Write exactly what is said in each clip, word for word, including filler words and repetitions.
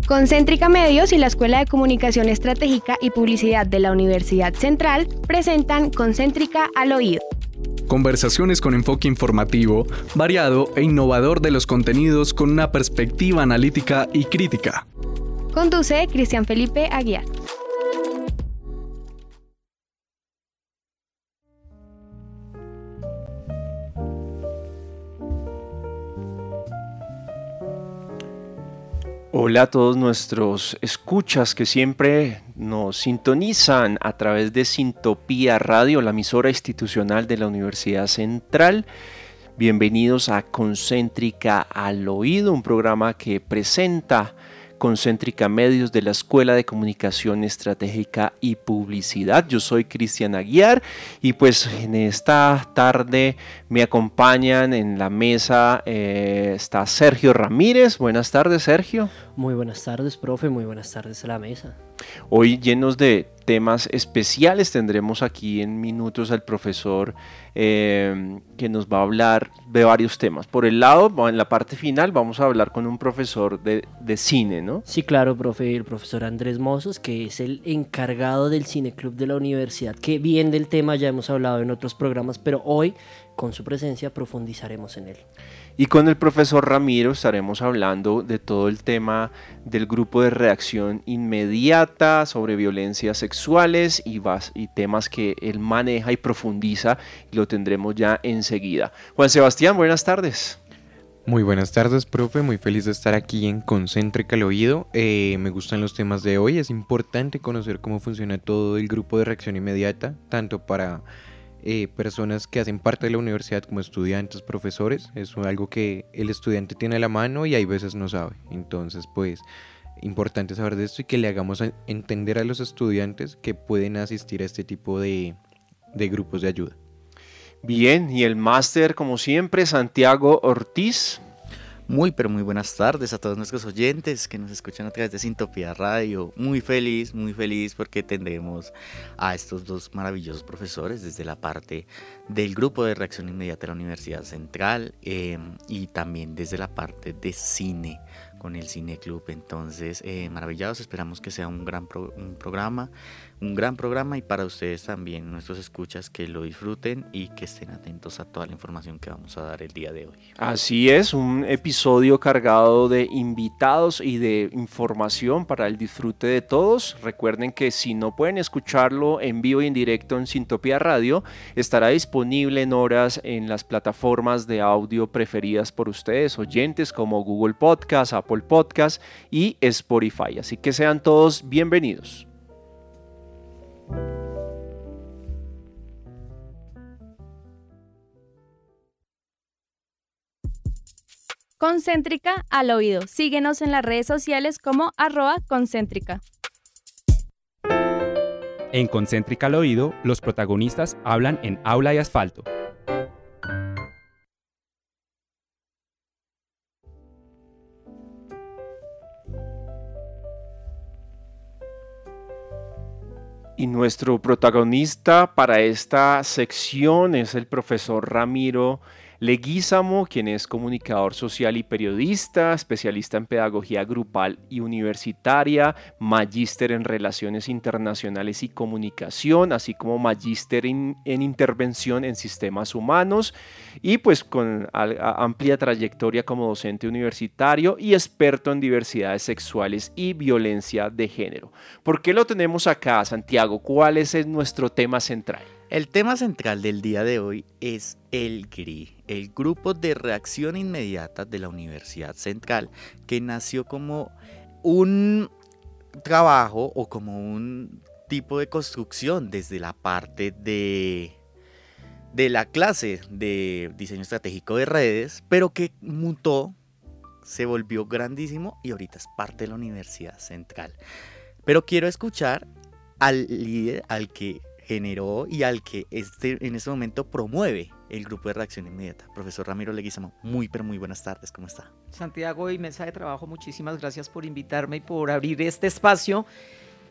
Concéntrica Medios y la Escuela de Comunicación Estratégica y Publicidad de la Universidad Central presentan Concéntrica al Oído. Conversaciones con enfoque informativo, variado e innovador de los contenidos con una perspectiva analítica y crítica. Conduce Cristian Felipe Aguiar. Hola a todos nuestros escuchas que siempre nos sintonizan a través de Sintopía Radio, la emisora institucional de la Universidad Central. Bienvenidos a Concéntrica al Oído, un programa que presenta Concéntrica Medios de la Escuela de Comunicación Estratégica y Publicidad. Yo soy Cristian Aguiar y pues en esta tarde me acompañan en la mesa, eh, está Sergio Ramírez. Buenas tardes, Sergio. Muy buenas tardes, profe, muy buenas tardes a la mesa. Hoy llenos de temas especiales, tendremos aquí en minutos al profesor eh, que nos va a hablar de varios temas. Por el lado, en la parte final, vamos a hablar con un profesor de, de cine, ¿no? Sí, claro, profe, el profesor Andrés Mozos, que es el encargado del Cineclub de la universidad, que bien del tema ya hemos hablado en otros programas, pero hoy, con su presencia, profundizaremos en él. Y con el profesor Ramiro estaremos hablando de todo el tema del grupo de reacción inmediata sobre violencias sexuales y, vas, y temas que él maneja y profundiza, y lo tendremos ya enseguida. Juan Sebastián, buenas tardes. Muy buenas tardes, profe, muy feliz de estar aquí en Concéntrica al Oído. Eh, me gustan los temas de hoy, es importante conocer cómo funciona todo el grupo de reacción inmediata, tanto para Eh, personas que hacen parte de la universidad como estudiantes, profesores. Es algo que el estudiante tiene a la mano y hay veces no sabe. Entonces, pues, importante saber de esto y que le hagamos a entender a los estudiantes que pueden asistir a este tipo de, de grupos de ayuda. Bien, y el máster, como siempre, Santiago Ortiz. Muy, pero muy buenas tardes a todos nuestros oyentes que nos escuchan a través de Sintopía Radio. Muy feliz, muy feliz porque tendremos a estos dos maravillosos profesores desde la parte del grupo de reacción inmediata de la Universidad Central eh, y también desde la parte de cine con el Cineclub. Entonces, eh, maravillados, esperamos que sea un gran pro, un programa, un gran programa y para ustedes también, nuestros escuchas, que lo disfruten y que estén atentos a toda la información que vamos a dar el día de hoy. Así es, un episodio cargado de invitados y de información para el disfrute de todos. Recuerden que si no pueden escucharlo en vivo y en directo en Sintopía Radio, estará disponible en horas en las plataformas de audio preferidas por ustedes, oyentes, como Google Podcast, Apple Podcast y Spotify. Así que sean todos bienvenidos. Concéntrica al Oído. Síguenos en las redes sociales como arroba concéntrica. En Concéntrica al Oído, los protagonistas hablan en aula y asfalto. Y nuestro protagonista para esta sección es el profesor Ramiro Leguízamo, quien es comunicador social y periodista, especialista en pedagogía grupal y universitaria, magíster en relaciones internacionales y comunicación, así como magíster en, en intervención en sistemas humanos y pues con a, a amplia trayectoria como docente universitario y experto en diversidades sexuales y violencia de género. ¿Por qué lo tenemos acá, Santiago? ¿Cuál es nuestro tema central? El tema central del día de hoy es el G R I, el Grupo de Reacción Inmediata de la Universidad Central, que nació como un trabajo o como un tipo de construcción desde la parte de, de la clase de diseño estratégico de redes, pero que mutó, se volvió grandísimo y ahorita es parte de la Universidad Central. Pero quiero escuchar al líder, al que generó y al que este, en este momento promueve el grupo de reacción inmediata. Profesor Ramiro Leguízamo, muy pero muy buenas tardes, ¿cómo está? Santiago y mesa de trabajo, muchísimas gracias por invitarme y por abrir este espacio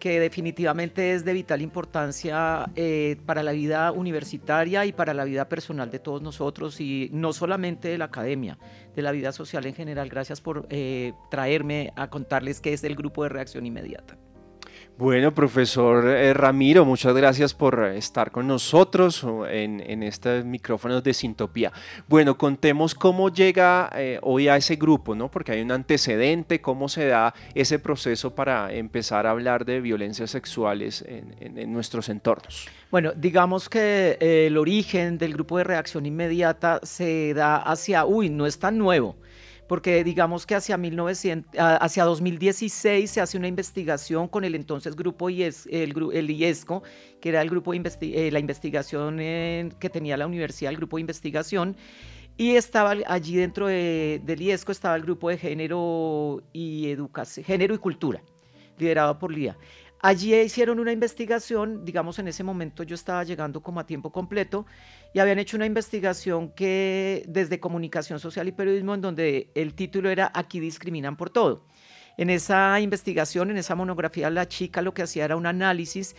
que definitivamente es de vital importancia eh, para la vida universitaria y para la vida personal de todos nosotros, y no solamente de la academia, de la vida social en general. Gracias por eh, traerme a contarles qué es el Grupo de Reacción Inmediata. Bueno, profesor eh, Ramiro, muchas gracias por estar con nosotros en, en estos micrófonos de Sintopía. Bueno, contemos cómo llega eh, hoy a ese grupo, ¿no? Porque hay un antecedente, cómo se da ese proceso para empezar a hablar de violencias sexuales en, en, en nuestros entornos. Bueno, digamos que eh, el origen del Grupo de Reacción Inmediata se da hacia, uy, no es tan nuevo, porque digamos que hacia, mil novecientos, hacia dos mil dieciséis se hace una investigación con el entonces grupo IES, el, el IESCO, que era el grupo de investi eh, la investigación en, que tenía la universidad, el grupo de investigación, y estaba allí dentro de, del IESCO estaba el grupo de género y educación, género y cultura, liderado por Lía. Allí hicieron una investigación, digamos en ese momento yo estaba llegando como a tiempo completo, y habían hecho una investigación que desde comunicación social y periodismo, en donde el título era Aquí discriminan por todo. En esa investigación, en esa monografía, la chica lo que hacía era un análisis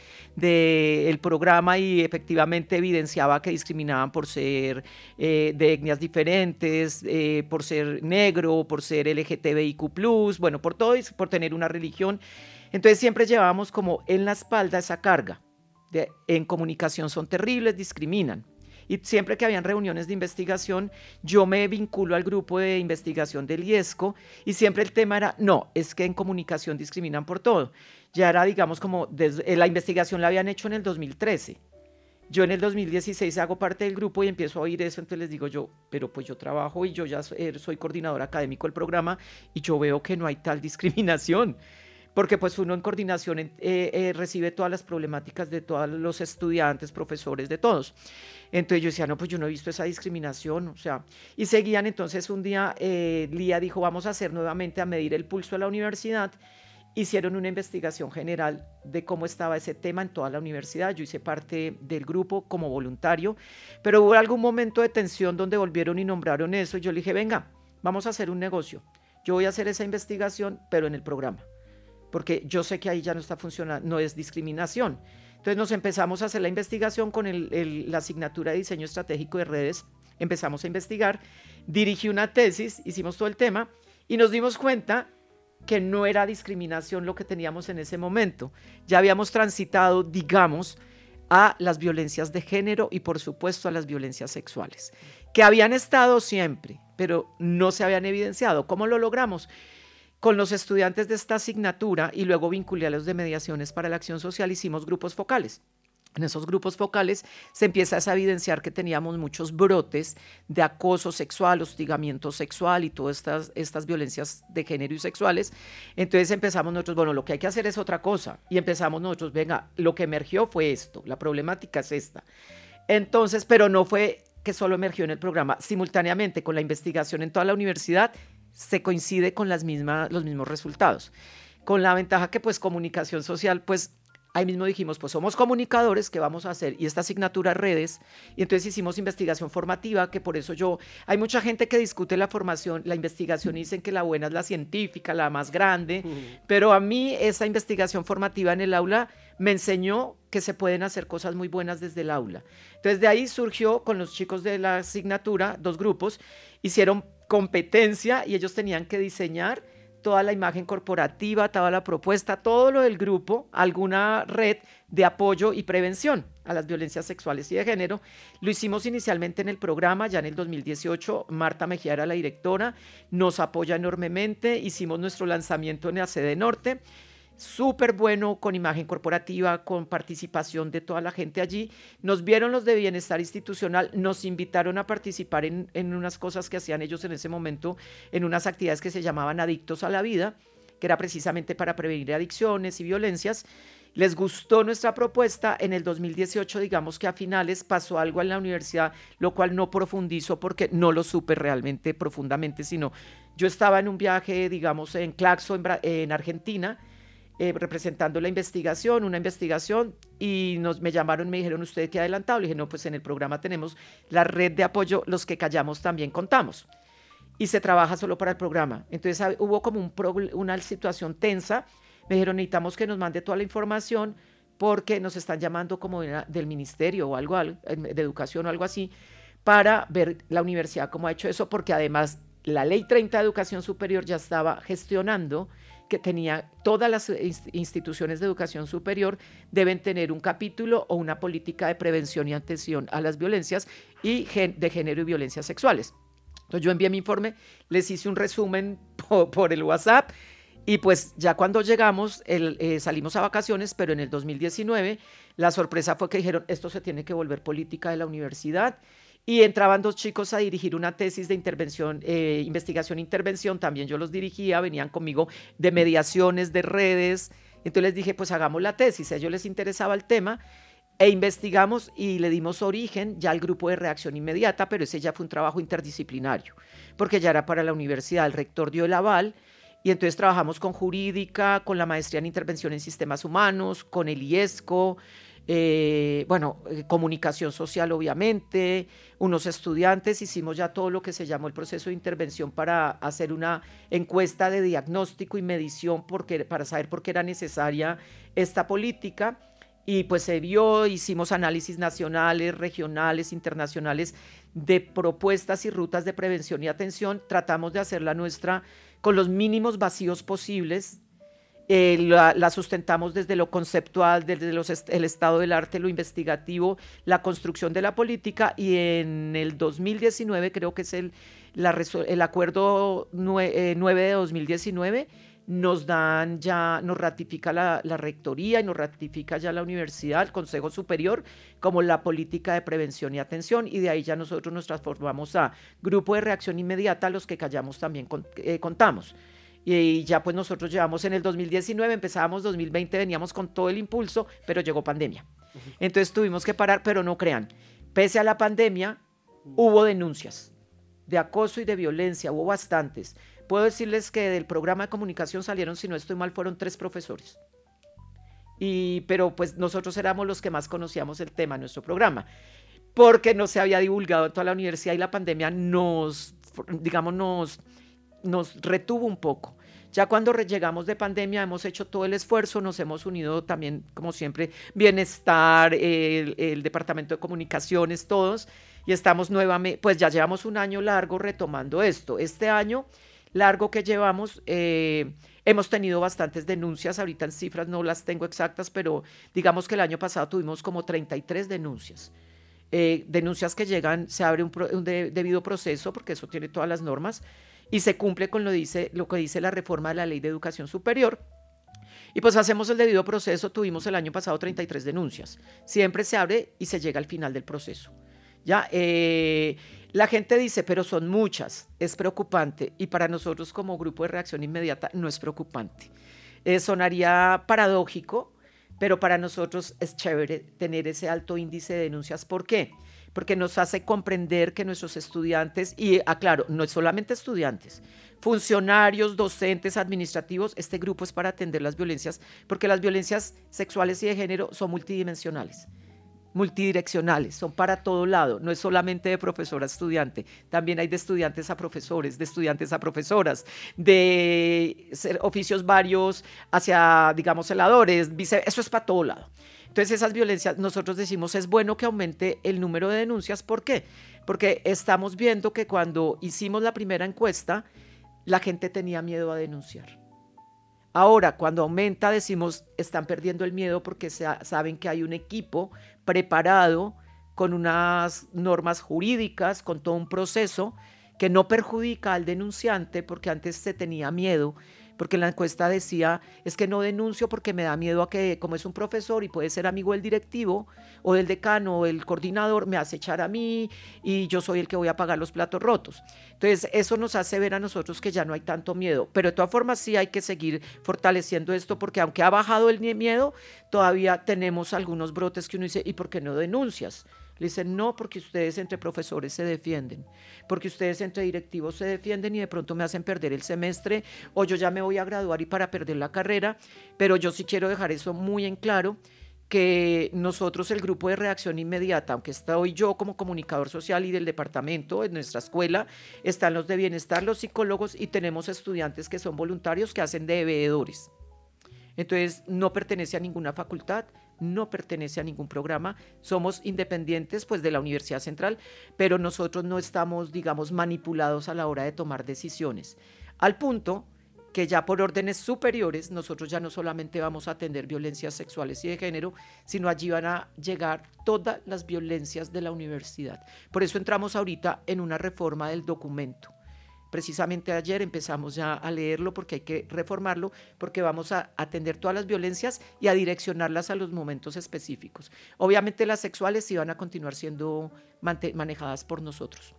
del programa y efectivamente evidenciaba que discriminaban por ser eh, de etnias diferentes, eh, por ser negro, por ser L G T B I Q plus, bueno, por todo, por tener una religión. Entonces siempre llevábamos como en la espalda esa carga de en comunicación son terribles, discriminan. Y siempre que habían reuniones de investigación, yo me vinculo al grupo de investigación del IESCO y siempre el tema era, no, es que en comunicación discriminan por todo. Ya era, digamos, como desde, la investigación la habían hecho en el dos mil trece. Yo en el dos mil dieciséis hago parte del grupo y empiezo a oír eso, entonces les digo yo, pero pues yo trabajo y yo ya soy, soy coordinador académico del programa y yo veo que no hay tal discriminación. Porque pues uno en coordinación eh, eh, recibe todas las problemáticas de todos los estudiantes, profesores, de todos. Entonces yo decía, no, pues yo no he visto esa discriminación, o sea, y seguían. Entonces un día eh, Lía dijo, vamos a hacer nuevamente a medir el pulso de la universidad. Hicieron una investigación general de cómo estaba ese tema en toda la universidad. Yo hice parte del grupo como voluntario, pero hubo algún momento de tensión donde volvieron y nombraron eso, y yo le dije, venga, vamos a hacer un negocio. Yo voy a hacer esa investigación, pero en el programa, porque yo sé que ahí ya no está funcionando, no es discriminación. Entonces nos empezamos a hacer la investigación con el, el, la asignatura de diseño estratégico de redes, empezamos a investigar, dirigí una tesis, hicimos todo el tema y nos dimos cuenta que no era discriminación lo que teníamos en ese momento. Ya habíamos transitado, digamos, a las violencias de género y por supuesto a las violencias sexuales, que habían estado siempre, pero no se habían evidenciado. ¿Cómo lo logramos? Con los estudiantes de esta asignatura y luego vinculé a los de mediaciones para la acción social, hicimos grupos focales. En esos grupos focales se empieza a evidenciar que teníamos muchos brotes de acoso sexual, hostigamiento sexual y todas estas, estas violencias de género y sexuales. Entonces empezamos nosotros, bueno, lo que hay que hacer es otra cosa. Y empezamos nosotros, venga, lo que emergió fue esto, la problemática es esta. Entonces, pero no fue que solo emergió en el programa, simultáneamente con la investigación en toda la universidad, se coincide con las mismas, los mismos resultados. Con la ventaja que pues comunicación social, pues ahí mismo dijimos, pues somos comunicadores, ¿qué vamos a hacer? Y esta asignatura redes, y entonces hicimos investigación formativa, que por eso yo, hay mucha gente que discute la formación, la investigación, y dicen que la buena es la científica, la más grande, uh-huh. Pero a mí esa investigación formativa en el aula me enseñó que se pueden hacer cosas muy buenas desde el aula. Entonces de ahí surgió con los chicos de la asignatura, dos grupos, hicieron competencia y ellos tenían que diseñar toda la imagen corporativa, toda la propuesta, todo lo del grupo, alguna red de apoyo y prevención a las violencias sexuales y de género. Lo hicimos inicialmente en el programa, ya en el dos mil dieciocho, Marta Mejía era la directora, nos apoya enormemente, hicimos nuestro lanzamiento en la sede norte, súper bueno, con imagen corporativa, con participación de toda la gente allí. Nos vieron los de bienestar institucional, nos invitaron a participar en, en unas cosas que hacían ellos en ese momento, en unas actividades que se llamaban Adictos a la Vida, que era precisamente para prevenir adicciones y violencias. Les gustó nuestra propuesta. En el dos mil dieciocho, digamos que a finales pasó algo en la universidad, lo cual no profundizo porque no lo supe realmente profundamente, sino yo estaba en un viaje, digamos, en Claxo, en, en Argentina, Eh, representando la investigación, una investigación, y nos, me llamaron, me dijeron, ¿usted qué ha adelantado? Le dije, no, pues en el programa tenemos la red de apoyo, los que callamos también contamos, y se trabaja solo para el programa. Entonces hubo como un pro, una situación tensa, Me dijeron, necesitamos que nos mande toda la información porque nos están llamando como de la, del ministerio o algo, algo de educación o algo así, para ver la universidad cómo ha hecho eso, porque además la ley treinta de educación superior ya estaba gestionando que tenía todas las instituciones de educación superior deben tener un capítulo o una política de prevención y atención a las violencias y gen, de género y violencias sexuales. Entonces yo envié mi informe, les hice un resumen por, por el WhatsApp y pues ya cuando llegamos el, eh, salimos a vacaciones, pero en el dos mil diecinueve la sorpresa fue que dijeron esto se tiene que volver política de la universidad. Y entraban dos chicos a dirigir una tesis de intervención, eh, investigación e intervención, también yo los dirigía, venían conmigo de mediaciones, de redes, entonces les dije, pues hagamos la tesis, a ellos les interesaba el tema, e investigamos y le dimos origen ya al grupo de reacción inmediata, pero ese ya fue un trabajo interdisciplinario, porque ya era para la universidad, el rector dio el aval, y entonces trabajamos con jurídica, con la maestría en intervención en sistemas humanos, con el IESCO, Eh, bueno, eh, comunicación social obviamente, unos estudiantes, hicimos ya todo lo que se llamó el proceso de intervención para hacer una encuesta de diagnóstico y medición porque, para saber por qué era necesaria esta política y pues se vio, hicimos análisis nacionales, regionales, internacionales de propuestas y rutas de prevención y atención, tratamos de hacer la nuestra con los mínimos vacíos posibles. Eh, la, la sustentamos desde lo conceptual, desde los est- el estado del arte, lo investigativo, la construcción de la política y en el dos mil diecinueve, creo que es el, la resol- el acuerdo nueve de dos mil diecinueve, nos dan ya, nos ratifica la, la rectoría y nos ratifica ya la universidad, el Consejo Superior, como la política de prevención y atención y de ahí ya nosotros nos transformamos a grupo de reacción inmediata, a los que callamos también con, eh, contamos. Y ya pues nosotros llevamos en el dos mil diecinueve, empezábamos dos mil veinte, veníamos con todo el impulso, pero llegó pandemia. Entonces tuvimos que parar, pero no crean, pese a la pandemia hubo denuncias de acoso y de violencia, hubo bastantes. Puedo decirles que del programa de comunicación salieron, si no estoy mal, fueron tres profesores. Y, pero pues nosotros éramos los que más conocíamos el tema en nuestro programa, porque no se había divulgado en toda la universidad y la pandemia nos, digamos, nos... nos retuvo un poco. Ya cuando llegamos de pandemia hemos hecho todo el esfuerzo, nos hemos unido también, como siempre, Bienestar, el, el Departamento de Comunicaciones, todos, y estamos nuevamente, pues ya llevamos un año largo retomando esto. Este año largo que llevamos, eh, hemos tenido bastantes denuncias, ahorita en cifras no las tengo exactas, pero digamos que el año pasado tuvimos como treinta y tres denuncias. Eh, denuncias que llegan, se abre un, pro, un de, debido proceso, porque eso tiene todas las normas, y se cumple con lo, dice, lo que dice la reforma de la Ley de Educación Superior. Y pues hacemos el debido proceso, tuvimos el año pasado treinta y tres denuncias. Siempre se abre y se llega al final del proceso. Ya, eh, la gente dice, pero son muchas, es preocupante. Y para nosotros como grupo de reacción inmediata no es preocupante. Eh, sonaría paradójico, pero para nosotros es chévere tener ese alto índice de denuncias. ¿Por qué? Porque nos hace comprender que nuestros estudiantes, y aclaro, no es solamente estudiantes, funcionarios, docentes, administrativos, este grupo es para atender las violencias, porque las violencias sexuales y de género son multidimensionales, multidireccionales, son para todo lado, no es solamente de profesor a estudiante, también hay de estudiantes a profesores, de estudiantes a profesoras, de oficios varios hacia, digamos, celadores, vice, eso es para todo lado. Entonces esas violencias, nosotros decimos, es bueno que aumente el número de denuncias. ¿Por qué? Porque estamos viendo que cuando hicimos la primera encuesta, la gente tenía miedo a denunciar. Ahora, cuando aumenta, decimos, están perdiendo el miedo porque se, saben que hay un equipo preparado con unas normas jurídicas, con todo un proceso que no perjudica al denunciante, porque antes se tenía miedo, porque la encuesta decía, es que no denuncio porque me da miedo a que, como es un profesor y puede ser amigo del directivo o del decano o el coordinador, me hace echar a mí y yo soy el que voy a pagar los platos rotos. Entonces eso nos hace ver a nosotros que ya no hay tanto miedo, pero de todas formas sí hay que seguir fortaleciendo esto, porque aunque ha bajado el miedo, todavía tenemos algunos brotes que uno dice, ¿y por qué no denuncias? Le dicen, no, porque ustedes entre profesores se defienden, porque ustedes entre directivos se defienden y de pronto me hacen perder el semestre, o yo ya me voy a graduar y para perder la carrera. Pero yo sí quiero dejar eso muy en claro, que nosotros, el grupo de reacción inmediata, aunque estoy yo como comunicador social y del departamento, en nuestra escuela, están los de bienestar, los psicólogos, y tenemos estudiantes que son voluntarios que hacen de veedores. Entonces no pertenece a ninguna facultad, no pertenece a ningún programa, somos independientes pues de la Universidad Central, pero nosotros no estamos, digamos, manipulados a la hora de tomar decisiones, al punto que ya por órdenes superiores nosotros ya no solamente vamos a atender violencias sexuales y de género, sino allí van a llegar todas las violencias de la universidad. Por eso entramos ahorita en una reforma del documento. Precisamente ayer empezamos ya a leerlo porque hay que reformarlo, porque vamos a atender todas las violencias y a direccionarlas a los momentos específicos. Obviamente las sexuales sí van a continuar siendo manejadas por nosotros.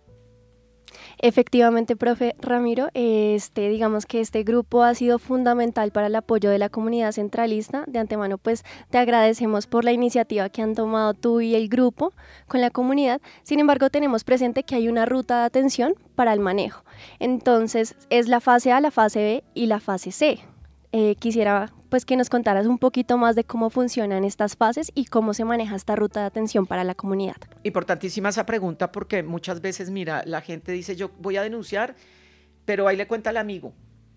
Efectivamente, profe Ramiro, este, digamos que este grupo ha sido fundamental para el apoyo de la comunidad centralista. De antemano, pues te agradecemos por la iniciativa que han tomado tú y el grupo con la comunidad. Sin embargo, tenemos presente que hay una ruta de atención para el manejo. Entonces, es la fase A, la fase B y la fase C. Eh, quisiera pues que nos contaras un poquito más de cómo funcionan estas fases y cómo se maneja esta ruta de atención para la comunidad. Importantísima esa pregunta porque muchas veces, mira, la gente dice yo voy a denunciar, pero ahí le cuenta al amigo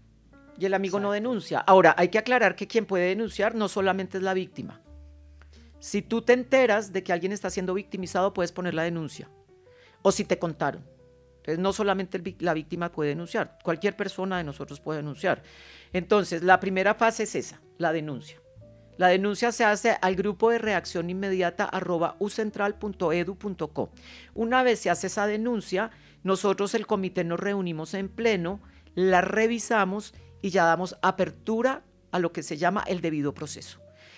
y el amigo Exacto. no denuncia. Ahora, hay que aclarar que quien puede denunciar no solamente es la víctima. Si tú te enteras de que alguien está siendo victimizado, puedes poner la denuncia o si te contaron. Entonces, no solamente el, la víctima puede denunciar, cualquier persona de nosotros puede denunciar. Entonces, la primera fase es esa, la denuncia. La denuncia se hace al grupo de reacción inmediata arroba ucentral punto edu punto co. Una vez se hace esa denuncia, nosotros el comité nos reunimos en pleno, la revisamos y ya damos apertura a lo que se llama el debido proceso.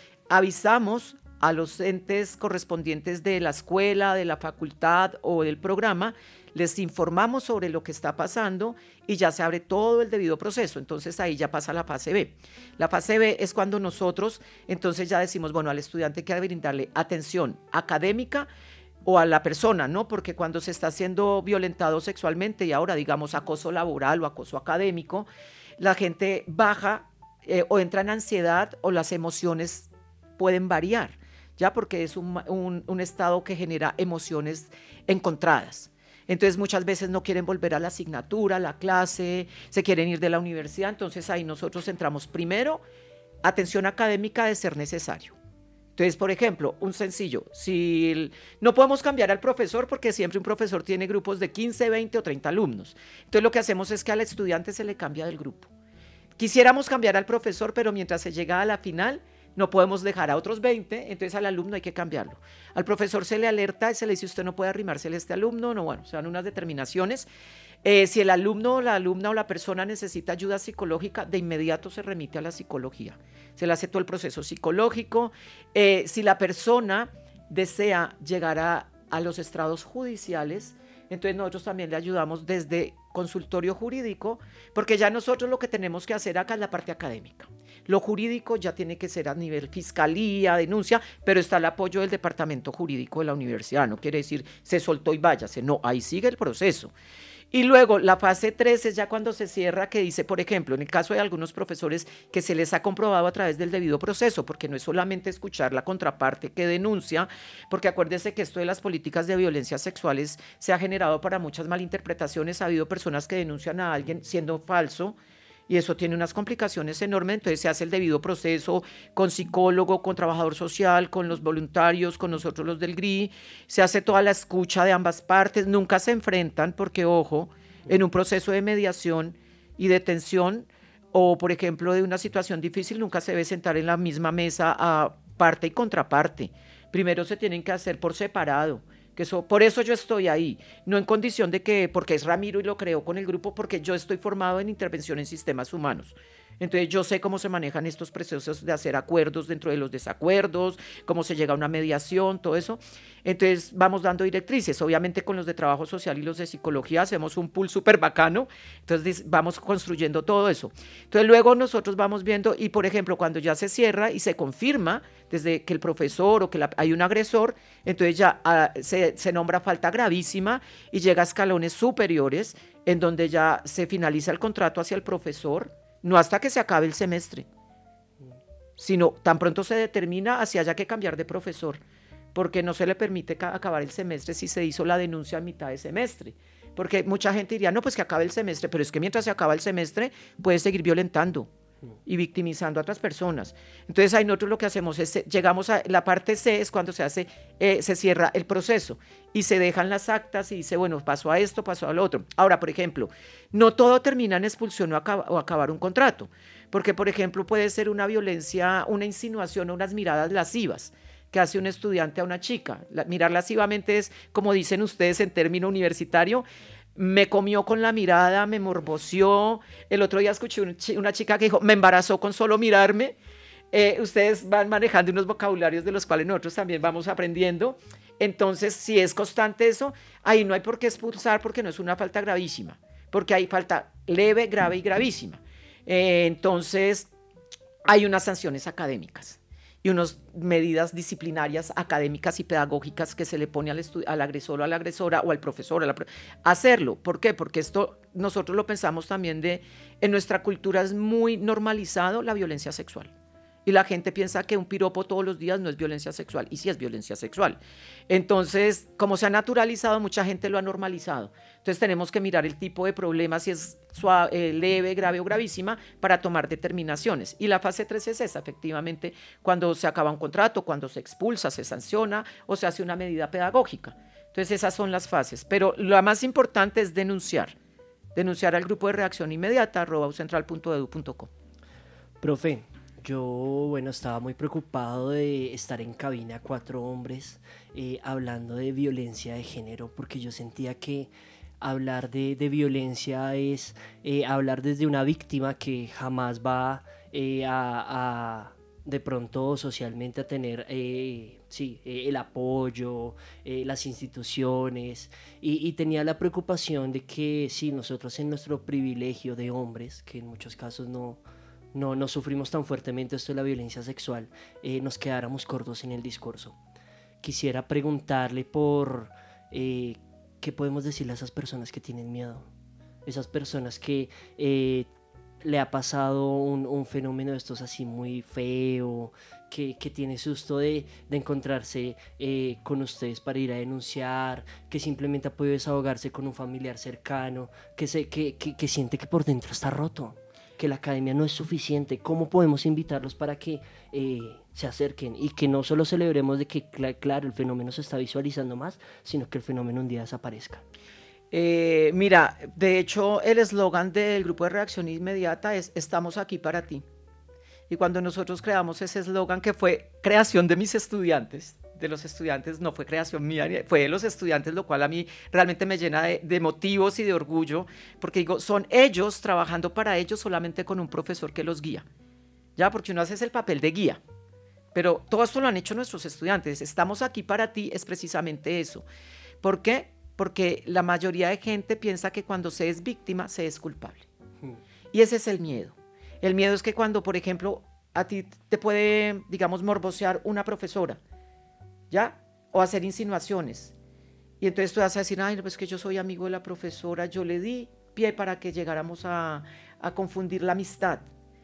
Avisamos a los entes correspondientes de la escuela, de la facultad o del programa, les informamos sobre lo que está pasando y ya se abre todo el debido proceso. Entonces ahí ya pasa la fase B. La fase B es cuando nosotros entonces ya decimos, bueno, al estudiante hay que brindarle atención académica o a la persona, ¿no? Porque cuando se está siendo violentado sexualmente y ahora digamos acoso laboral o acoso académico, la gente baja eh, o entra en ansiedad o las emociones pueden variar, ya porque es un, un, un estado que genera emociones encontradas. Entonces muchas veces no quieren volver a la asignatura, a la clase, se quieren ir de la universidad, entonces ahí nosotros entramos primero, atención académica de ser necesario. Entonces, por ejemplo, un sencillo, si el, no podemos cambiar al profesor porque siempre un profesor tiene grupos de quince, veinte o treinta alumnos. Entonces lo que hacemos es que al estudiante se le cambia del grupo. Quisiéramos cambiar al profesor, pero mientras se llega a la final, no podemos dejar a otros veinte, entonces al alumno hay que cambiarlo. Al profesor se le alerta y se le dice, usted no puede arrimársele a este alumno, no, bueno, se dan unas determinaciones. Eh, si el alumno, la alumna o la persona necesita ayuda psicológica, de inmediato se remite a la psicología. Se le hace todo el proceso psicológico. Eh, si la persona desea llegar a, a los estrados judiciales, entonces nosotros también le ayudamos desde consultorio jurídico, porque ya nosotros lo que tenemos que hacer acá es la parte académica. Lo jurídico ya tiene que ser a nivel fiscalía, denuncia, pero está el apoyo del departamento jurídico de la universidad. No quiere decir se soltó y váyase, no, ahí sigue el proceso. Y luego la fase tres es ya cuando se cierra, que dice, por ejemplo, en el caso de algunos profesores que se les ha comprobado a través del debido proceso, porque no es solamente escuchar la contraparte que denuncia, porque acuérdese que esto de las políticas de violencias sexuales se ha generado para muchas malinterpretaciones. Ha habido personas que denuncian a alguien siendo falso, y eso tiene unas complicaciones enormes. Entonces se hace el debido proceso con psicólogo, con trabajador social, con los voluntarios, con nosotros los del G R I, se hace toda la escucha de ambas partes, nunca se enfrentan porque, ojo, en un proceso de mediación y detención o, por ejemplo, de una situación difícil, nunca se debe sentar en la misma mesa a parte y contraparte. Primero se tienen que hacer por separado. Que eso, por eso yo estoy ahí, no en condición de que, porque es Ramiro y lo creo con el grupo, porque yo estoy formado en intervención en sistemas humanos. Entonces yo sé cómo se manejan estos procesos de hacer acuerdos dentro de los desacuerdos, cómo se llega a una mediación, todo eso. Entonces vamos dando directrices, obviamente con los de trabajo social y los de psicología hacemos un pool súper bacano, entonces vamos construyendo todo eso. Entonces luego nosotros vamos viendo, y por ejemplo cuando ya se cierra y se confirma desde que el profesor o que la, hay un agresor, entonces ya uh, se, se nombra falta gravísima y llega a escalones superiores en donde ya se finaliza el contrato hacia el profesor, no hasta que se acabe el semestre, sino tan pronto se determina hacia haya que cambiar de profesor, porque no se le permite ca- acabar el semestre si se hizo la denuncia a mitad de semestre, porque mucha gente diría, no, pues que acabe el semestre, pero es que mientras se acaba el semestre puede seguir violentando, y victimizando a otras personas. Entonces ahí nosotros lo que hacemos es, llegamos a la parte C, es cuando se hace, eh, se cierra el proceso y se dejan las actas y dice, bueno, pasó a esto, pasó a lo otro. Ahora, por ejemplo, no todo termina en expulsión o, acaba, o acabar un contrato, porque, por ejemplo, puede ser una violencia, una insinuación o unas miradas lascivas que hace un estudiante a una chica. La, mirar lascivamente es, como dicen ustedes en término universitario, me comió con la mirada, me morboció. El otro día escuché un ch- una chica que dijo, me embarazó con solo mirarme. Eh, ustedes van manejando unos vocabularios de los cuales nosotros también vamos aprendiendo. Entonces, si es constante eso, ahí no hay por qué expulsar porque no es una falta gravísima, porque hay falta leve, grave y gravísima. Eh, entonces, hay unas sanciones académicas y unas medidas disciplinarias académicas y pedagógicas que se le pone al, estu- al agresor o a la agresora o al profesor a la pro- hacerlo. ¿Por qué? Porque esto nosotros lo pensamos también de, en nuestra cultura es muy normalizado la violencia sexual. Y la gente piensa que un piropo todos los días no es violencia sexual, y sí es violencia sexual. Entonces, como se ha naturalizado, mucha gente lo ha normalizado. Entonces tenemos que mirar el tipo de problema, si es suave, eh, leve, grave o gravísima, para tomar determinaciones. Y la fase tres es esa, efectivamente, cuando se acaba un contrato, cuando se expulsa, se sanciona o se hace una medida pedagógica. Entonces esas son las fases. Pero lo más importante es denunciar. Denunciar al grupo de reacción inmediata, arroba ucentral punto edu punto co. Profe, yo, bueno, estaba muy preocupado de estar en cabina cuatro hombres eh, hablando de violencia de género, porque yo sentía que hablar de, de violencia es eh, hablar desde una víctima que jamás va eh, a, a, de pronto socialmente a tener eh, sí, eh, el apoyo, eh, las instituciones, y, y tenía la preocupación de que sí, nosotros en nuestro privilegio de hombres, que en muchos casos no... no, no sufrimos tan fuertemente esto de la violencia sexual, eh, nos quedáramos cortos en el discurso. Quisiera preguntarle por eh, qué podemos decirle a esas personas que tienen miedo, esas personas que eh, le ha pasado un, un fenómeno de estos así muy feo, que, que tiene susto de, de encontrarse eh, con ustedes para ir a denunciar, que simplemente ha podido desahogarse con un familiar cercano, que, se, que, que, que siente que por dentro está roto, que la academia no es suficiente. ¿Cómo podemos invitarlos para que eh, se acerquen y que no solo celebremos de que, cl- claro, el fenómeno se está visualizando más, sino que el fenómeno un día desaparezca? Eh, mira, de hecho, el eslogan del grupo de reacción inmediata es "Estamos aquí para ti". Y cuando nosotros creamos ese eslogan, que fue creación de mis estudiantes, de los estudiantes, no fue creación mía, fue de los estudiantes, lo cual a mí realmente me llena de, de motivos y de orgullo, porque digo, son ellos trabajando para ellos solamente con un profesor que los guía, ya, porque uno hace el papel de guía, pero todo esto lo han hecho nuestros estudiantes. Estamos aquí para ti es precisamente eso. ¿Por qué? Porque la mayoría de gente piensa que cuando se es víctima, se es culpable. Hmm. Y ese es el miedo. El miedo es que cuando, por ejemplo, a ti te puede, digamos, morbosear una profesora, ¿ya? O hacer insinuaciones. Y entonces tú vas a decir, ay, no, pues que yo soy amigo de la profesora, yo le di pie para que llegáramos a, a confundir la amistad.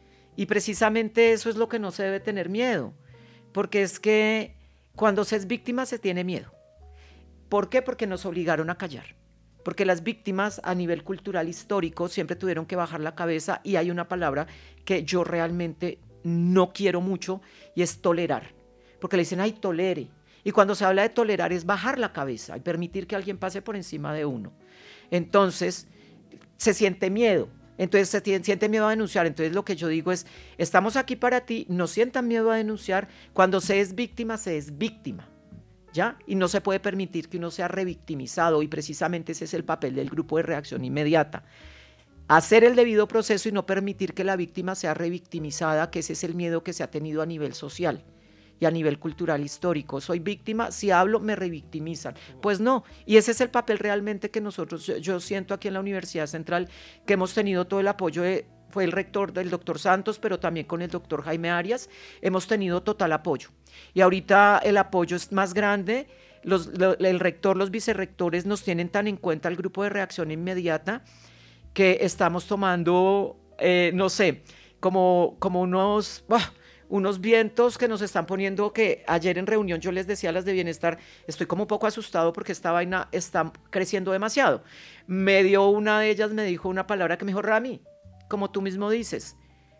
Y precisamente eso es lo que no se debe tener miedo, porque es que cuando se es víctima se tiene miedo. ¿Por qué? Porque nos obligaron a callar. Porque las víctimas a nivel cultural histórico siempre tuvieron que bajar la cabeza, y hay una palabra que yo realmente no quiero mucho y es tolerar. Porque le dicen, ay, tolere. Y cuando se habla de tolerar es bajar la cabeza y permitir que alguien pase por encima de uno. Entonces, se siente miedo. Entonces, se tiene, siente miedo a denunciar. Entonces, lo que yo digo es, estamos aquí para ti, no sientan miedo a denunciar. Cuando se es víctima, se es víctima, ¿ya? Y no se puede permitir que uno sea revictimizado, y precisamente ese es el papel del grupo de reacción inmediata. Hacer el debido proceso y no permitir que la víctima sea revictimizada, que ese es el miedo que se ha tenido a nivel social y a nivel cultural histórico. Soy víctima, si hablo me revictimizan. Pues no, y ese es el papel realmente que nosotros, yo, yo siento aquí en la Universidad Central, que hemos tenido todo el apoyo de, fue el rector del doctor Santos, pero también con el doctor Jaime Arias, hemos tenido total apoyo. Y ahorita el apoyo es más grande, los, lo, el rector, los vicerrectores nos tienen tan en cuenta el grupo de reacción inmediata, que estamos tomando, eh, no sé, como, como unos... ¡bah! unos vientos que nos están poniendo, que ayer en reunión yo les decía a las de bienestar, estoy como un poco asustado porque esta vaina está creciendo demasiado. Me dio una de ellas, me dijo una palabra que me dijo, Rami, como tú mismo dices,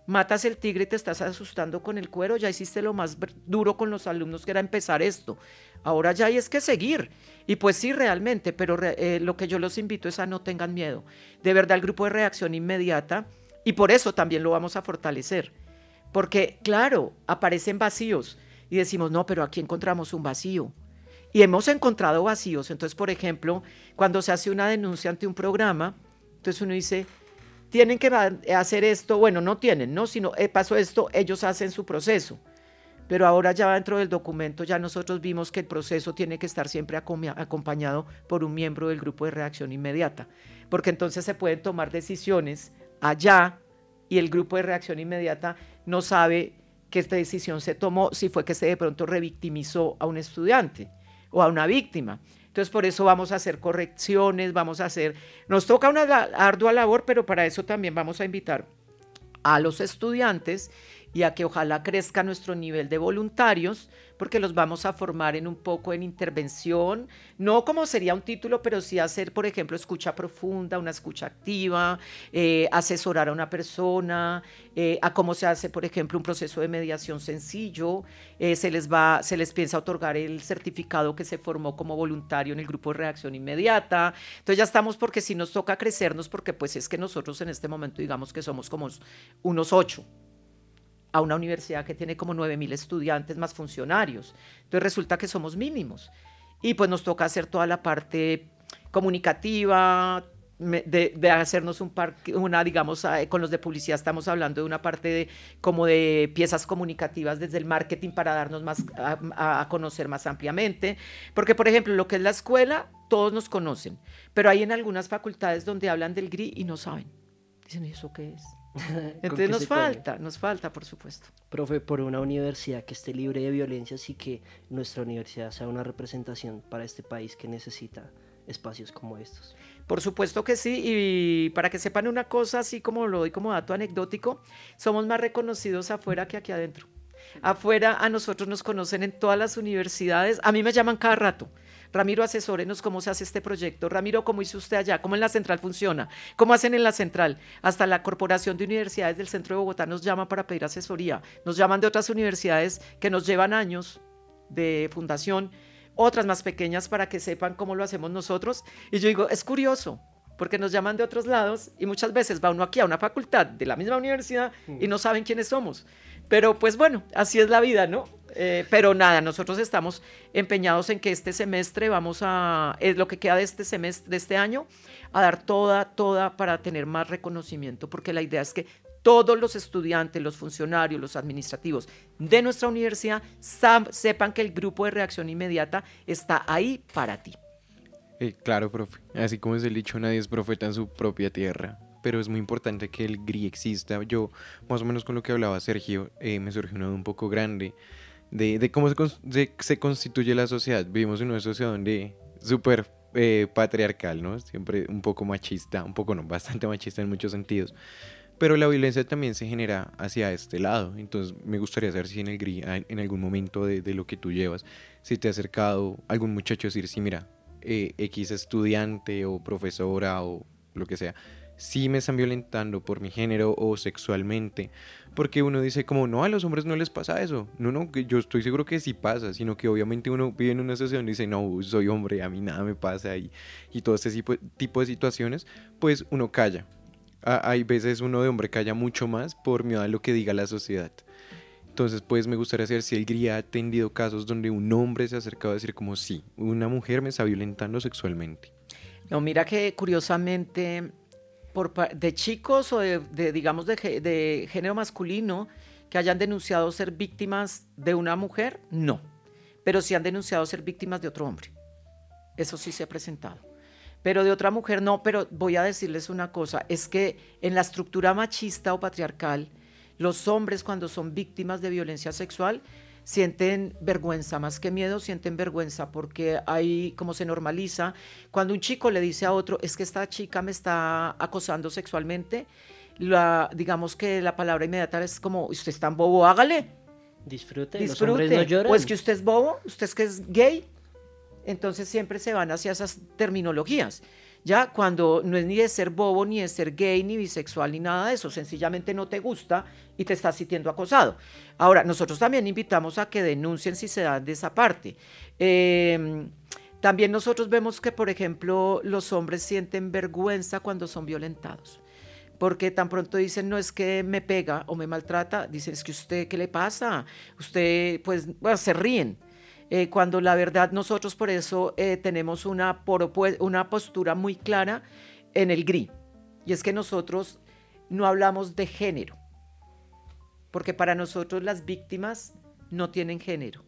matas el tigre y te estás asustando con el cuero, ya hiciste lo más duro con los alumnos, que era empezar esto. Ahora ya hay es que seguir. Y pues sí, realmente, pero eh, lo que yo los invito es a no tengan miedo. De verdad, el grupo de reacción inmediata, y por eso también lo vamos a fortalecer. Porque, claro, aparecen vacíos y decimos, no, pero aquí encontramos un vacío. Y hemos encontrado vacíos. Entonces, por ejemplo, cuando se hace una denuncia ante un programa, entonces uno dice, tienen que hacer esto, bueno, no tienen, ¿no? Sino eh, pasó esto, ellos hacen su proceso. Pero ahora ya dentro del documento ya nosotros vimos que el proceso tiene que estar siempre acompañado por un miembro del grupo de reacción inmediata, porque entonces se pueden tomar decisiones allá y el grupo de reacción inmediata no sabe que esta decisión se tomó, si fue que se de pronto revictimizó a un estudiante o a una víctima. Entonces, por eso vamos a hacer correcciones, vamos a hacer... Nos toca una ardua labor, pero para eso también vamos a invitar a los estudiantes y a que ojalá crezca nuestro nivel de voluntarios, porque los vamos a formar en un poco en intervención, no como sería un título, pero sí hacer, por ejemplo, escucha profunda, una escucha activa, eh, asesorar a una persona, eh, a cómo se hace, por ejemplo, un proceso de mediación sencillo, eh, se les va, se les piensa otorgar el certificado que se formó como voluntario en el grupo de reacción inmediata. Entonces ya estamos, porque si nos toca crecernos, porque pues es que nosotros en este momento digamos que somos como unos ocho, a una universidad que tiene como nueve mil estudiantes más funcionarios. Entonces resulta que somos mínimos. Y pues nos toca hacer toda la parte comunicativa, de, de hacernos un par, una, digamos, con los de publicidad estamos hablando de una parte de, como de piezas comunicativas desde el marketing para darnos más a, a conocer más ampliamente. Porque, por ejemplo, lo que es la escuela, todos nos conocen, pero hay en algunas facultades donde hablan del G R I y no saben. Dicen, ¿y eso qué es? Entonces nos falta, nos falta, por supuesto. Profe, por una universidad que esté libre de violencias y que nuestra universidad sea una representación para este país que necesita espacios como estos. Por supuesto que sí, y para que sepan una cosa, así como lo doy como dato anecdótico, somos más reconocidos afuera que aquí adentro. Afuera a nosotros nos conocen en todas las universidades, a mí me llaman cada rato. Ramiro, asesórenos cómo se hace este proyecto. Ramiro, ¿cómo hizo usted allá? ¿Cómo en la central funciona? ¿Cómo hacen en la central? Hasta la Corporación de Universidades del Centro de Bogotá nos llama para pedir asesoría. Nos llaman de otras universidades que nos llevan años de fundación, otras más pequeñas para que sepan cómo lo hacemos nosotros. Y yo digo, es curioso, porque nos llaman de otros lados y muchas veces va uno aquí a una facultad de la misma universidad y no saben quiénes somos. Pero pues bueno, así es la vida, ¿no? Eh, pero nada, nosotros estamos empeñados en que este semestre vamos a, es lo que queda de este semestre, de este año, a dar toda, toda para tener más reconocimiento, porque la idea es que todos los estudiantes, los funcionarios, los administrativos de nuestra universidad sepan que el grupo de reacción inmediata está ahí para ti. Eh, claro, profe. Así como es el dicho, nadie es profeta en su propia tierra. Pero es muy importante que el G R I exista. Yo, más o menos con lo que hablaba Sergio, eh, me surgió una duda un poco grande de, de cómo se, de, se constituye la sociedad. Vivimos en una sociedad donde súper eh, patriarcal, ¿no? Siempre un poco machista, un poco no, bastante machista en muchos sentidos. Pero la violencia también se genera hacia este lado. Entonces me gustaría saber si en el G R I, en algún momento de, de lo que tú llevas, si te ha acercado algún muchacho a decir, sí, mira, eh, X estudiante o profesora o lo que sea, sí me están violentando por mi género o sexualmente, porque uno dice como, no, a los hombres no les pasa eso, no, no, que yo estoy seguro que sí pasa, sino que obviamente uno vive en una sociedad y dice, no, soy hombre, a mí nada me pasa, y, y todo este tipo, tipo de situaciones, pues uno calla. A, hay veces uno de hombre calla mucho más por miedo a lo que diga la sociedad. Entonces, pues me gustaría saber si el G R I ha atendido casos donde un hombre se ha acercado a decir como, sí, una mujer me está violentando sexualmente. No, mira que curiosamente, por, de chicos o de, de digamos, de, de género masculino que hayan denunciado ser víctimas de una mujer, no. Pero sí han denunciado ser víctimas de otro hombre. Eso sí se ha presentado. Pero de otra mujer no, pero voy a decirles una cosa, es que en la estructura machista o patriarcal, los hombres cuando son víctimas de violencia sexual sienten vergüenza, más que miedo, sienten vergüenza, porque ahí como se normaliza, cuando un chico le dice a otro, es que esta chica me está acosando sexualmente, la, digamos que la palabra inmediata es como, usted es tan bobo, hágale. Disfrute, Disfrute. Los hombres no lloran. O es que usted es bobo, usted es que es gay. Entonces siempre se van hacia esas terminologías. Ya cuando no es ni de ser bobo, ni de ser gay, ni bisexual, ni nada de eso, sencillamente no te gusta y te estás sintiendo acosado. Ahora, nosotros también invitamos a que denuncien si se dan de esa parte. Eh, también nosotros vemos que, por ejemplo, los hombres sienten vergüenza cuando son violentados. Porque tan pronto dicen, no es que me pega o me maltrata, dicen, es que usted, ¿qué le pasa? Usted, pues, bueno, se ríen. Eh, cuando la verdad nosotros por eso eh, tenemos una, una postura muy clara en el G R I. Y es que nosotros no hablamos de género. Porque para nosotros las víctimas no tienen género.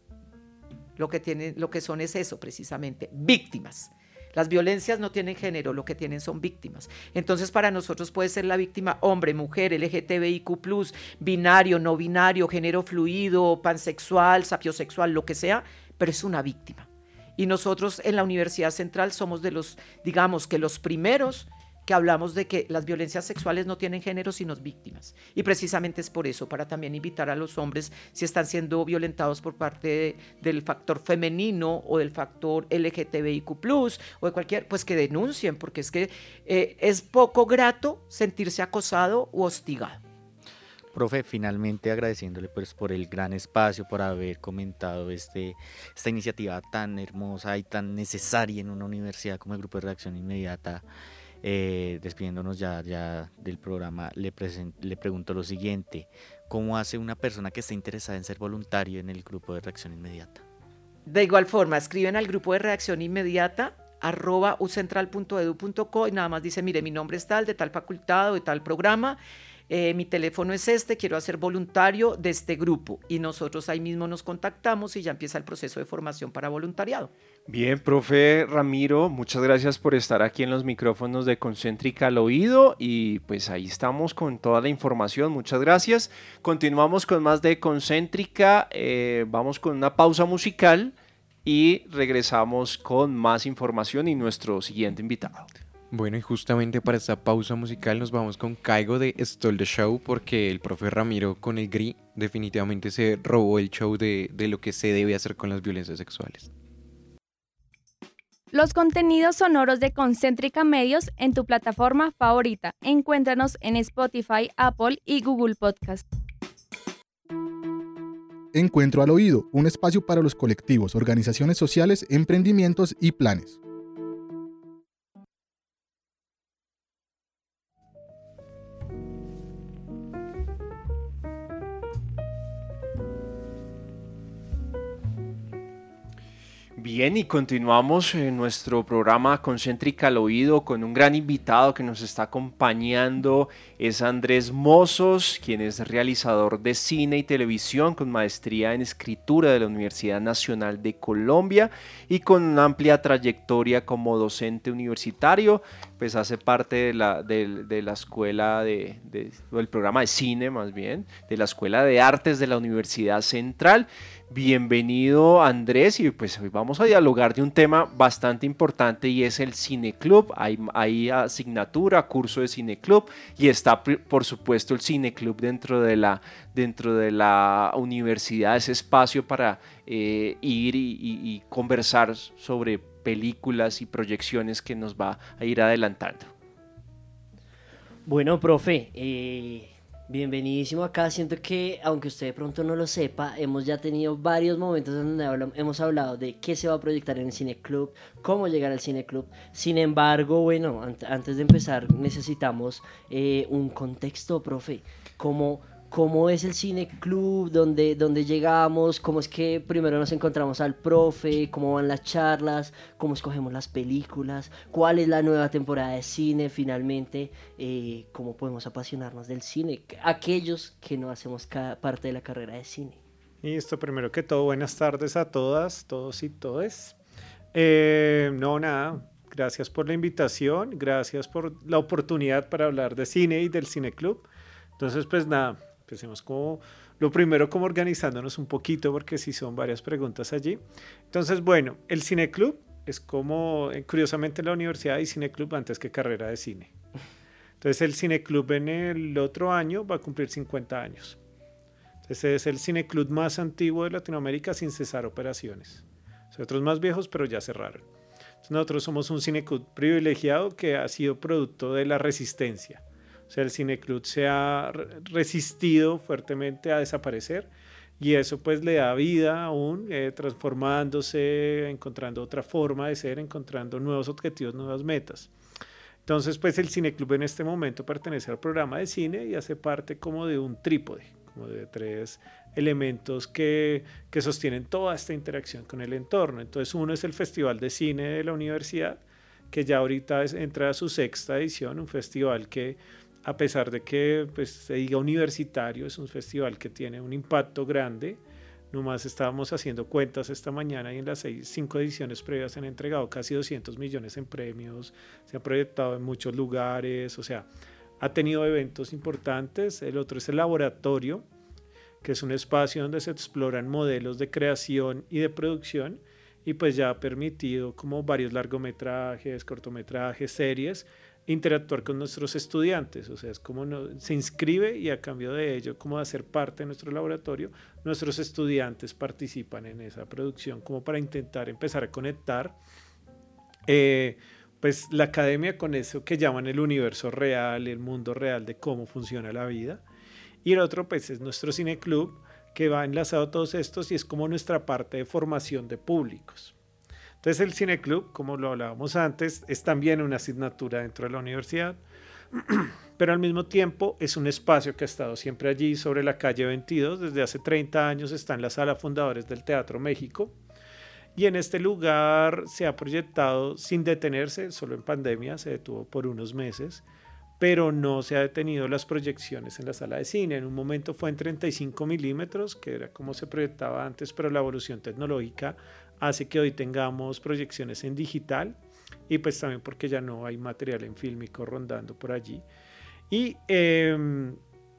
Lo que, tienen, lo que son es eso precisamente, víctimas. Las violencias no tienen género, lo que tienen son víctimas. Entonces, para nosotros puede ser la víctima hombre, mujer, L G T B I Q plus, binario, no binario, género fluido, pansexual, sapiosexual, lo que sea, pero es una víctima. Y nosotros en la Universidad Central somos de los, digamos que los primeros que hablamos de que las violencias sexuales no tienen género sino víctimas. Y precisamente es por eso, para también invitar a los hombres si están siendo violentados por parte de, del factor femenino o del factor L G T B I Q plus, o de cualquier, pues que denuncien, porque es que eh, es poco grato sentirse acosado u hostigado. Profe, finalmente agradeciéndole pues por el gran espacio, por haber comentado este, esta iniciativa tan hermosa y tan necesaria en una universidad como el Grupo de Reacción Inmediata. Eh, despidiéndonos ya, ya del programa, le, present, le pregunto lo siguiente: ¿cómo hace una persona que esté interesada en ser voluntario en el Grupo de Reacción Inmediata? De igual forma, escriben al Grupo de Reacción Inmediata arroba ucentral punto edu punto co y nada más dice, mire, mi nombre es tal, de tal facultad o de tal programa, eh, mi teléfono es este, quiero hacer voluntario de este grupo, y nosotros ahí mismo nos contactamos y ya empieza el proceso de formación para voluntariado. Bien, profe Ramiro, muchas gracias por estar aquí en los micrófonos de Concéntrica al Oído, y pues ahí estamos con toda la información, muchas gracias. Continuamos con más de Concéntrica, eh, vamos con una pausa musical y regresamos con más información y nuestro siguiente invitado. Bueno, y justamente para esta pausa musical nos vamos con Caigo de Stole the Show, porque el profe Ramiro con el G R I definitivamente se robó el show de, de lo que se debe hacer con las violencias sexuales. Los contenidos sonoros de Concéntrica Medios en tu plataforma favorita. Encuéntranos en Spotify, Apple y Google Podcast. Encuentro al Oído, un espacio para los colectivos, organizaciones sociales, emprendimientos y planes. Bien, y continuamos en nuestro programa Concéntrica al Oído con un gran invitado que nos está acompañando. Es Andrés Mozos, quien es realizador de cine y televisión con maestría en escritura de la Universidad Nacional de Colombia y con una amplia trayectoria como docente universitario. Pues hace parte de la, de, de la escuela, de, de, del programa de cine más bien, de la Escuela de Artes de la Universidad Central. Bienvenido, Andrés, y pues hoy vamos a dialogar de un tema bastante importante y es el Cineclub. Hay, hay asignatura, curso de Cineclub, y está por supuesto el Cineclub dentro de la, dentro de la universidad, ese espacio para eh, ir y, y, y conversar sobre películas y proyecciones que nos va a ir adelantando. Bueno, profe, eh... bienvenidísimo acá. Siento que, aunque usted de pronto no lo sepa, hemos ya tenido varios momentos donde hablamos, hemos hablado de qué se va a proyectar en el Cineclub, cómo llegar al Cineclub. Sin embargo, bueno, an- antes de empezar necesitamos eh, un contexto, profe. ¿Cómo, cómo es el Cineclub? ¿Dónde, ¿Dónde llegamos? ¿Cómo es que primero nos encontramos al profe? ¿Cómo van las charlas? ¿Cómo escogemos las películas? ¿Cuál es la nueva temporada de cine finalmente? Eh, ¿Cómo podemos apasionarnos del cine? Aquellos que no hacemos ca- parte de la carrera de cine. Listo, primero que todo, buenas tardes a todas, todos y todes. Eh, no, nada, gracias por la invitación, gracias por la oportunidad para hablar de cine y del Cineclub. Entonces, pues nada, empecemos como lo primero, como organizándonos un poquito, porque sí son varias preguntas allí. Entonces, bueno, el Cineclub es como, curiosamente en la universidad hay Cineclub antes que carrera de cine. Entonces el Cineclub en el otro año va a cumplir cincuenta años. Entonces es el Cineclub más antiguo de Latinoamérica sin cesar operaciones. O sea, otros más viejos, pero ya cerraron. Entonces, nosotros somos un cineclub privilegiado que ha sido producto de la resistencia. O sea, el cineclub se ha resistido fuertemente a desaparecer y eso pues le da vida aún, eh, transformándose, encontrando otra forma de ser, encontrando nuevos objetivos, nuevas metas. Entonces, pues el cineclub en este momento pertenece al programa de cine y hace parte como de un trípode, como de tres elementos que, que sostienen toda esta interacción con el entorno. Entonces, uno es el Festival de Cine de la Universidad, que ya ahorita es, entra a su sexta edición, un festival que, a pesar de que pues, se diga universitario, es un festival que tiene un impacto grande. Nomás estábamos haciendo cuentas esta mañana y en las seis, cinco ediciones previas se han entregado casi doscientos millones en premios, se ha proyectado en muchos lugares, o sea, ha tenido eventos importantes. El otro es el laboratorio, que es un espacio donde se exploran modelos de creación y de producción y pues ya ha permitido como varios largometrajes, cortometrajes, series, interactuar con nuestros estudiantes, o sea, es como no, se inscribe y a cambio de ello, como de hacer parte de nuestro laboratorio, nuestros estudiantes participan en esa producción como para intentar empezar a conectar eh, pues la academia con eso que llaman el universo real, el mundo real de cómo funciona la vida. Y el otro pues es nuestro cineclub, que va enlazado a todos estos y es como nuestra parte de formación de públicos. Entonces el cineclub, como lo hablábamos antes, es también una asignatura dentro de la universidad, pero al mismo tiempo es un espacio que ha estado siempre allí sobre la calle veintidós, desde hace treinta años está en la sala Fundadores del Teatro México, y en este lugar se ha proyectado sin detenerse, solo en pandemia se detuvo por unos meses, pero no se ha detenido las proyecciones en la sala de cine. En un momento fue en treinta y cinco milímetros, que era como se proyectaba antes, pero la evolución tecnológica hace que hoy tengamos proyecciones en digital y pues también porque ya no hay material en fílmico rondando por allí. Y eh,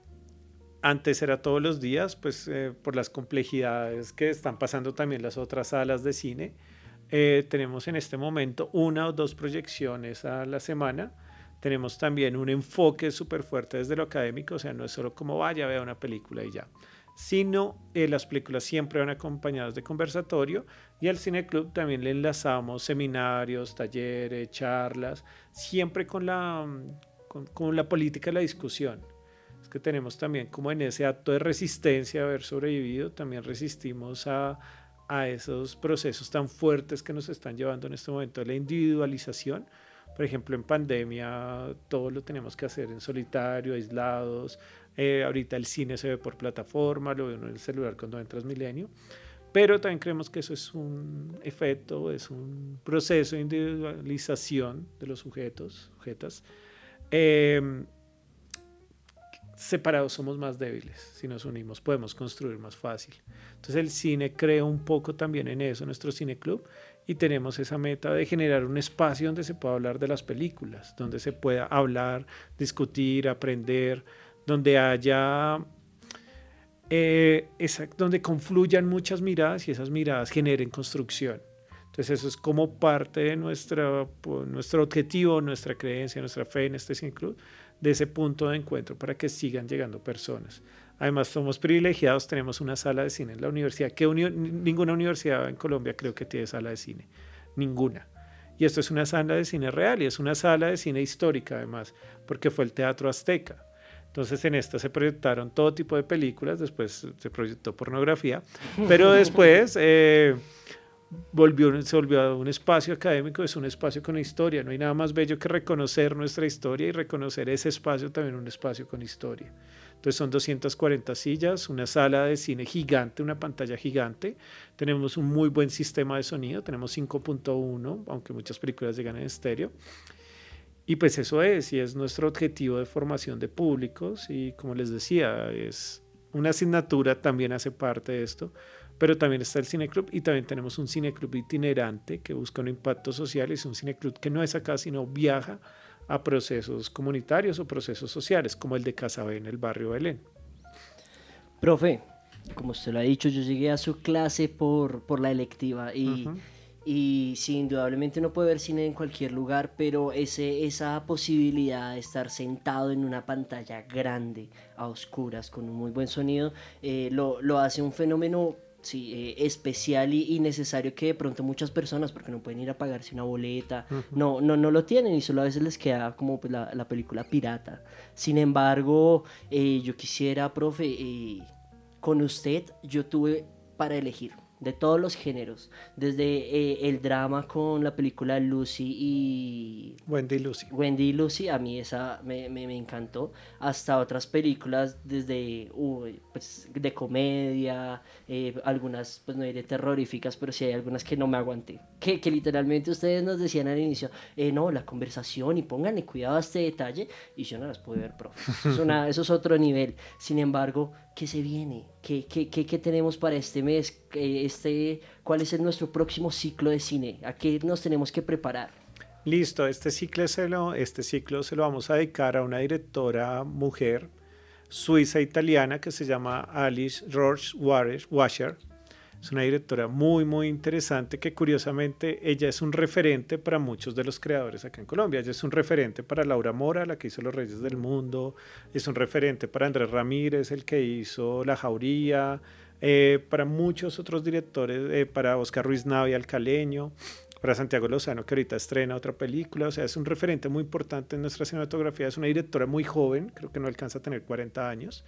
antes era todos los días, pues eh, por las complejidades que están pasando también las otras salas de cine, eh, tenemos en este momento una o dos proyecciones a la semana. Tenemos también un enfoque súper fuerte desde lo académico, o sea, no es solo como vaya, vea una película y ya, sino eh, las películas siempre van acompañadas de conversatorio y al cineclub también le enlazamos seminarios, talleres, charlas, siempre con la, con, con la política de la discusión. Es que tenemos también como en ese acto de resistencia, haber sobrevivido, también resistimos a, a esos procesos tan fuertes que nos están llevando en este momento de la individualización. Por ejemplo, en pandemia todo lo tenemos que hacer en solitario, aislados. Eh, ahorita el cine se ve por plataforma, lo ve uno en el celular cuando entra a Transmilenio. Pero también creemos que eso es un efecto, es un proceso de individualización de los sujetos, sujetas. Eh, separados somos más débiles, si nos unimos podemos construir más fácil. Entonces el cine crea un poco también en eso, nuestro cineclub, y tenemos esa meta de generar un espacio donde se pueda hablar de las películas, donde se pueda hablar, discutir, aprender, donde haya, eh, esa, donde confluyan muchas miradas y esas miradas generen construcción. Entonces eso es como parte de nuestra, nuestro objetivo, nuestra creencia, nuestra fe en este cineclub, de ese punto de encuentro para que sigan llegando personas. Además somos privilegiados, tenemos una sala de cine en la universidad, que uni- ninguna universidad en Colombia creo que tiene sala de cine, ninguna. Y esto es una sala de cine real y es una sala de cine histórica además, porque fue el Teatro Azteca. Entonces en esta se proyectaron todo tipo de películas, después se proyectó pornografía, pero después eh, volvió, se volvió a un espacio académico, es un espacio con historia, no hay nada más bello que reconocer nuestra historia y reconocer ese espacio también un espacio con historia. Entonces son doscientas cuarenta sillas, una sala de cine gigante, una pantalla gigante. Tenemos un muy buen sistema de sonido, tenemos cinco punto uno, aunque muchas películas llegan en estéreo. Y pues eso es, y es nuestro objetivo de formación de públicos. Y como les decía, es una asignatura, también hace parte de esto. Pero también está el cineclub y también tenemos un cineclub itinerante que busca un impacto social. Es un cineclub que no es acá, sino viaja a procesos comunitarios o procesos sociales, como el de Casa B en el barrio Belén. Profe, como usted lo ha dicho, yo llegué a su clase por, por la electiva y, uh-huh. y sí, indudablemente no puede ver cine en cualquier lugar, pero ese, esa posibilidad de estar sentado en una pantalla grande, a oscuras, con un muy buen sonido, eh, lo, lo hace un fenómeno Sí, eh, especial y, y necesario que de pronto muchas personas, porque no pueden ir a pagarse una boleta, uh-huh. no, no, no lo tienen y solo a veces les queda como pues, la, la película pirata. Sin embargo, eh, yo quisiera, profe, eh, con usted yo tuve para elegir de todos los géneros, desde eh, el drama con la película Lucy y... Wendy y Lucy. Wendy y Lucy, a mí esa me, me, me encantó, hasta otras películas desde uh, pues, de comedia, eh, algunas pues no diré terroríficas, pero sí hay algunas que no me aguanté, que, que literalmente ustedes nos decían al inicio, eh, no, la conversación y pónganle cuidado a este detalle, y yo no las pude ver, profe, eso es, una, eso es otro nivel. Sin embargo, ¿qué se viene? ¿Qué, qué, qué, qué tenemos para este mes? Este, ¿cuál es el, nuestro próximo ciclo de cine? ¿A qué nos tenemos que preparar? Listo, este ciclo, se lo, este ciclo se lo vamos a dedicar a una directora mujer suiza-italiana que se llama Alice Rohrwacher. Es una directora muy, muy interesante que curiosamente ella es un referente para muchos de los creadores acá en Colombia. Ella es un referente para Laura Mora, la que hizo Los Reyes del Mundo. Es un referente para Andrés Ramírez, el que hizo La Jauría. Eh, para muchos otros directores, eh, para Oscar Ruiz Navia, El Caleño, para Santiago Lozano, que ahorita estrena otra película. O sea, es un referente muy importante en nuestra cinematografía. Es una directora muy joven, creo que no alcanza a tener cuarenta años.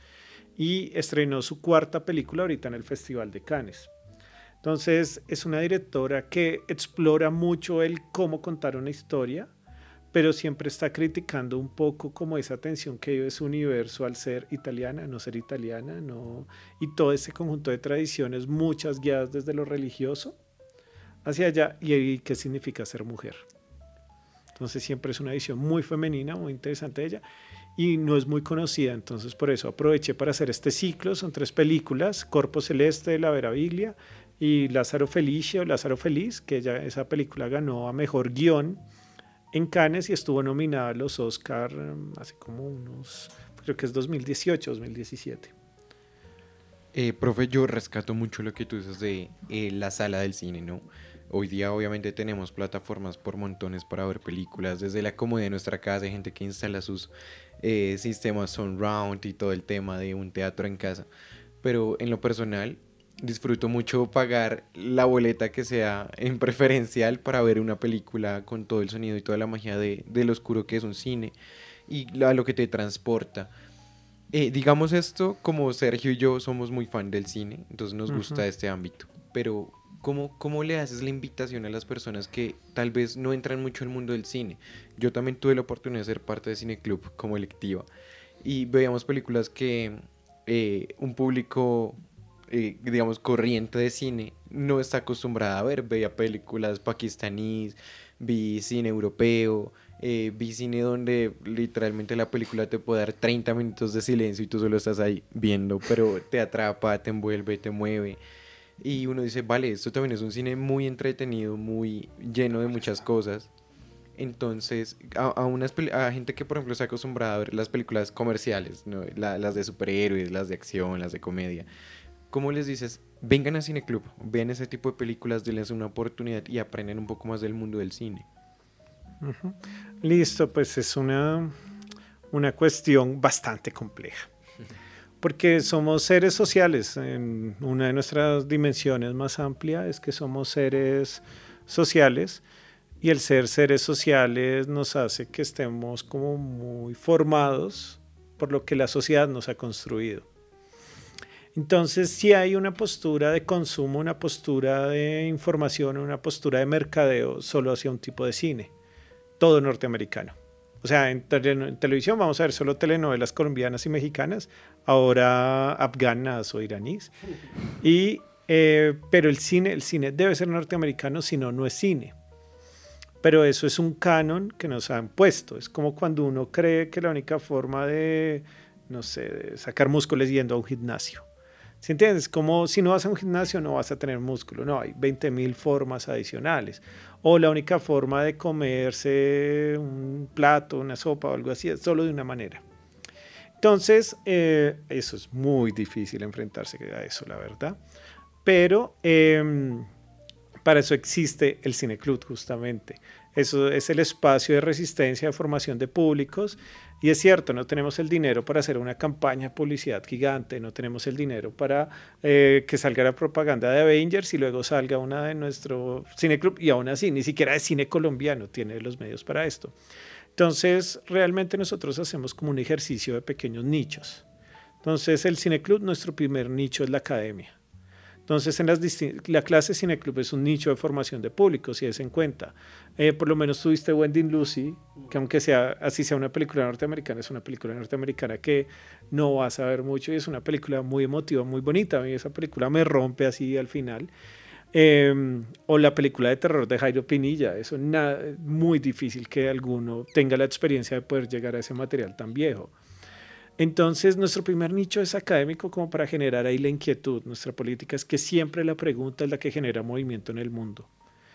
Y estrenó su cuarta película ahorita en el Festival de Cannes. Entonces, es una directora que explora mucho el cómo contar una historia, pero siempre está criticando un poco como esa tensión que vive su universo al ser italiana, no ser italiana, no, y todo ese conjunto de tradiciones, muchas guiadas desde lo religioso hacia allá, y, y qué significa ser mujer. Entonces, siempre es una visión muy femenina, muy interesante de ella, y no es muy conocida, entonces por eso aproveché para hacer este ciclo. Son tres películas: Corpo Celeste, La Meraviglia y Lázaro Felice o Lázaro Feliz, que ya esa película ganó a Mejor Guión en Cannes y estuvo nominada a los Oscar hace como unos, creo que es dos mil dieciocho, dos mil diecisiete. Eh, profe, yo rescato mucho lo que tú dices de eh, la sala del cine, ¿no? Hoy día obviamente tenemos plataformas por montones para ver películas, desde la comodidad de nuestra casa. Hay gente que instala sus eh, sistemas surround y todo el tema de un teatro en casa, pero en lo personal disfruto mucho pagar la boleta que sea en preferencial para ver una película con todo el sonido y toda la magia de, de lo oscuro que es un cine y a lo que te transporta. Eh, digamos esto, como Sergio y yo somos muy fan del cine, entonces nos uh-huh. gusta este ámbito, pero ¿cómo, ¿cómo le haces la invitación a las personas que tal vez no entran mucho en el mundo del cine? Yo también tuve la oportunidad de ser parte de Cine Club como electiva y veíamos películas que eh, un público... Eh, digamos, corriente de cine no está acostumbrada a ver. Veía películas pakistaníes, vi cine europeo, eh, vi cine donde literalmente la película te puede dar treinta minutos de silencio y tú solo estás ahí viendo, pero te atrapa, te envuelve, te mueve. Y uno dice, vale, esto también es un cine muy entretenido, muy lleno de muchas cosas. Entonces, a, a, unas, a gente que por ejemplo está acostumbrada a ver las películas comerciales, ¿no? La, las de superhéroes, las de acción, las de comedia, ¿cómo les dices? Vengan a Cine Club, vean ese tipo de películas, denles una oportunidad y aprendan un poco más del mundo del cine. Uh-huh. Listo, pues es una, una cuestión bastante compleja, porque somos seres sociales. En una de nuestras dimensiones más amplias es que somos seres sociales, y el ser seres sociales nos hace que estemos como muy formados por lo que la sociedad nos ha construido. Entonces, sí hay una postura de consumo, una postura de información, una postura de mercadeo solo hacia un tipo de cine, todo norteamericano. O sea, en, tele, en televisión vamos a ver solo telenovelas colombianas y mexicanas, ahora afganas o iraníes. Y, eh, pero el cine, el cine debe ser norteamericano, si no, no es cine. Pero eso es un canon que nos han puesto. Es como cuando uno cree que la única forma de, no sé, de sacar músculo es yendo a un gimnasio. ¿Sí entiendes? Como si no vas a un gimnasio no vas a tener músculo. No, hay veinte mil formas adicionales. O la única forma de comerse un plato, una sopa o algo así es solo de una manera. Entonces, eh, eso es muy difícil enfrentarse a eso, la verdad. Pero, eh, Para eso existe el Cineclub justamente. Eso es el espacio de resistencia, de formación de públicos. Y es cierto, no tenemos el dinero para hacer una campaña de publicidad gigante, no tenemos el dinero para eh, que salga la propaganda de Avengers y luego salga una de nuestro Cineclub, y aún así, ni siquiera de cine colombiano tiene los medios para esto. Entonces, realmente nosotros hacemos como un ejercicio de pequeños nichos. Entonces, el Cineclub, nuestro primer nicho es la academia. Entonces, en las la clase Cineclub es un nicho de formación de público, si es en cuenta. Eh, por lo menos tuviste Wendy Lucy, que aunque sea así sea una película norteamericana, es una película norteamericana que no vas a ver mucho y es una película muy emotiva, muy bonita. A mí esa película me rompe así al final. Eh, o la película de terror de Jairo Pinilla, eso es muy difícil que alguno tenga la experiencia de poder llegar a ese material tan viejo. Entonces, nuestro primer nicho es académico como para generar ahí la inquietud. Nuestra política es que siempre la pregunta es la que genera movimiento en el mundo.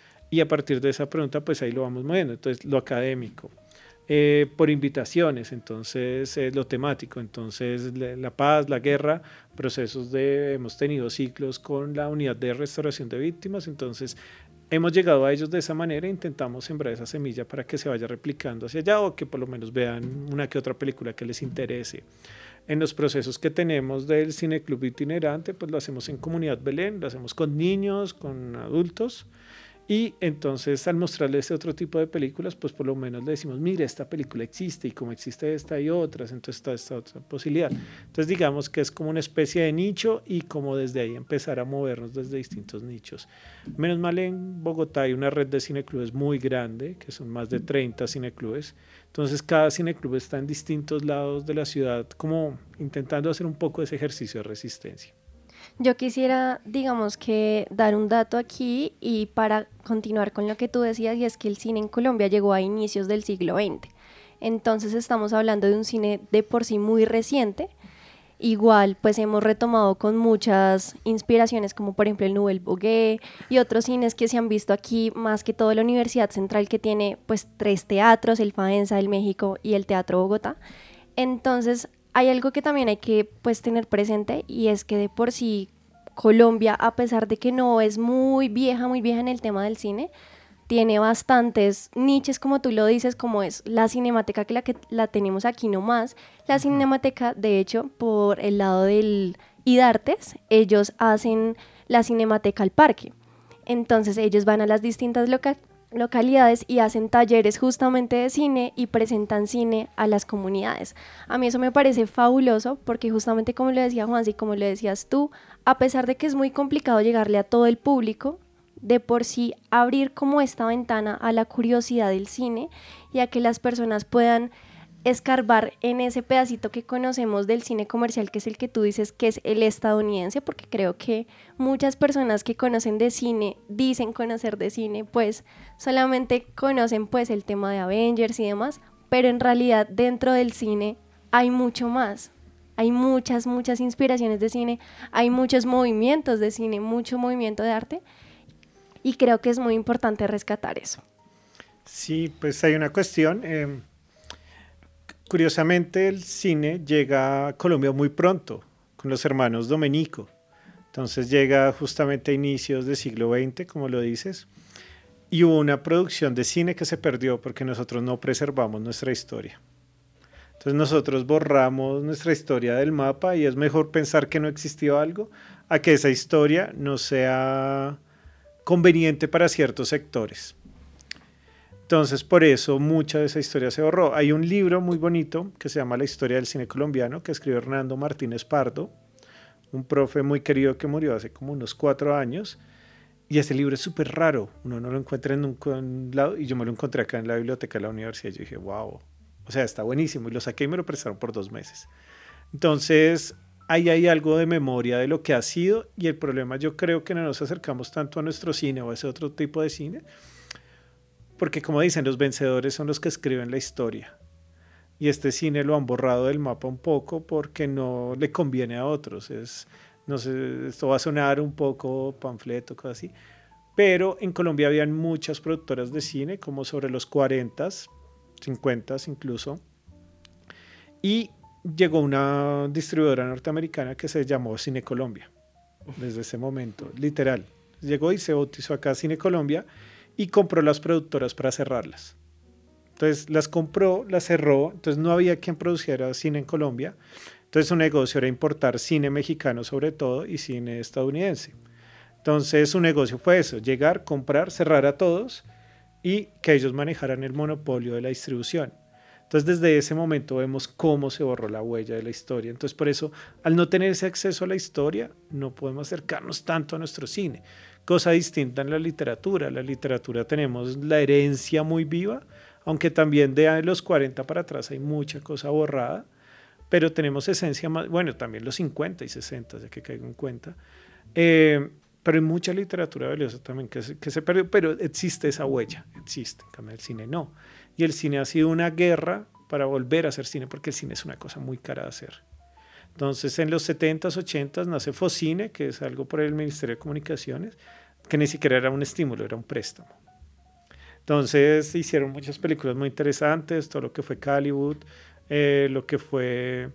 Y a partir de esa pregunta, pues ahí lo vamos moviendo. Entonces, lo académico. Eh, por invitaciones, entonces, eh, lo temático. Entonces, la, la paz, la guerra, procesos de... Hemos tenido ciclos con la unidad de restauración de víctimas. Entonces, hemos llegado a ellos de esa manera e intentamos sembrar esa semilla para que se vaya replicando hacia allá o que por lo menos vean una que otra película que les interese. En los procesos que tenemos del Cineclub itinerante, pues lo hacemos en Comunidad Belén, lo hacemos con niños, con adultos. Y entonces al mostrarles este otro tipo de películas, pues por lo menos le decimos, mire, esta película existe y como existe esta y otras, entonces está esta otra posibilidad. Entonces digamos que es como una especie de nicho y como desde ahí empezar a movernos desde distintos nichos. Menos mal en Bogotá hay una red de cineclubes muy grande, que son más de treinta cineclubes. Entonces cada cineclub está en distintos lados de la ciudad, como intentando hacer un poco ese ejercicio de resistencia. Yo quisiera, digamos que, dar un dato aquí y para continuar con lo que tú decías, y es que el cine en Colombia llegó a inicios del siglo veinte. Entonces estamos hablando de un cine de por sí muy reciente. Igual, pues hemos retomado con muchas inspiraciones, como por ejemplo el Nouvelle Vague y otros cines que se han visto aquí, más que todo la Universidad Central, que tiene pues tres teatros, el FAENSA, el México y el Teatro Bogotá. Entonces, hay algo que también hay que pues tener presente y es que de por sí Colombia, a pesar de que no es muy vieja, muy vieja en el tema del cine, tiene bastantes nichos, como tú lo dices, como es la Cinemateca, que la que la tenemos aquí nomás. La uh-huh. Cinemateca, de hecho, por el lado del IDARTES, ellos hacen la Cinemateca al Parque. Entonces ellos van a las distintas localidades, localidades y hacen talleres justamente de cine y presentan cine a las comunidades. A mí eso me parece fabuloso porque justamente como lo decía Juanse y como lo decías tú, a pesar de que es muy complicado llegarle a todo el público, de por sí abrir como esta ventana a la curiosidad del cine y a que las personas puedan escarbar en ese pedacito que conocemos del cine comercial, que es el que tú dices que es el estadounidense, porque creo que muchas personas que conocen de cine, dicen conocer de cine, pues solamente conocen pues el tema de Avengers y demás, pero en realidad dentro del cine hay mucho más, hay muchas, muchas inspiraciones de cine, hay muchos movimientos de cine, mucho movimiento de arte, y creo que es muy importante rescatar eso. Sí, pues hay una cuestión... Eh... Curiosamente, el cine llega a Colombia muy pronto, con los hermanos Domenico. Entonces llega justamente a inicios del siglo veinte, como lo dices, y hubo una producción de cine que se perdió porque nosotros no preservamos nuestra historia. Entonces nosotros borramos nuestra historia del mapa y es mejor pensar que no existió algo a que esa historia no sea conveniente para ciertos sectores. Entonces, por eso mucha de esa historia se borró. Hay un libro muy bonito que se llama La historia del cine colombiano, que escribió Hernando Martínez Pardo, un profe muy querido que murió hace como unos cuatro años. Y ese libro es súper raro. Uno no lo encuentra en un lado y yo me lo encontré acá en la biblioteca de la universidad. Yo dije, wow, o sea, está buenísimo. Y lo saqué y me lo prestaron por dos meses. Entonces, ahí hay algo de memoria de lo que ha sido. Y el problema, yo creo que no nos acercamos tanto a nuestro cine o a ese otro tipo de cine, porque como dicen, los vencedores son los que escriben la historia. Y este cine lo han borrado del mapa un poco porque no le conviene a otros. Es, no sé, esto va a sonar un poco panfleto, cosas así. Pero en Colombia habían muchas productoras de cine, como sobre los cuarenta, cincuenta incluso. Y llegó una distribuidora norteamericana que se llamó Cine Colombia. Desde ese momento, literal. llegó y se bautizó acá Cine Colombia y compró las productoras para cerrarlas. Entonces las compró, las cerró, entonces no había quien produciera cine en Colombia. Entonces su negocio era importar cine mexicano sobre todo y cine estadounidense. Entonces su negocio fue eso, llegar, comprar, cerrar a todos y que ellos manejaran el monopolio de la distribución. Entonces desde ese momento vemos cómo se borró la huella de la historia. Entonces por eso, al no tener ese acceso a la historia, no podemos acercarnos tanto a nuestro cine. Cosa distinta en la literatura. En la literatura tenemos la herencia muy viva, aunque también de los cuarenta para atrás hay mucha cosa borrada, pero tenemos esencia más, bueno, también los cincuenta y sesenta, ya que caigo en cuenta. Eh, pero hay mucha literatura valiosa también que se, que se perdió, pero existe esa huella, existe, en cambio el cine no. Y el cine ha sido una guerra para volver a hacer cine, porque el cine es una cosa muy cara de hacer. Entonces en los setentas, ochentas nace Focine, que es algo por el Ministerio de Comunicaciones, que ni siquiera era un estímulo, era un préstamo. Entonces hicieron muchas películas muy interesantes, todo lo que fue Caliwood, eh, lo que fue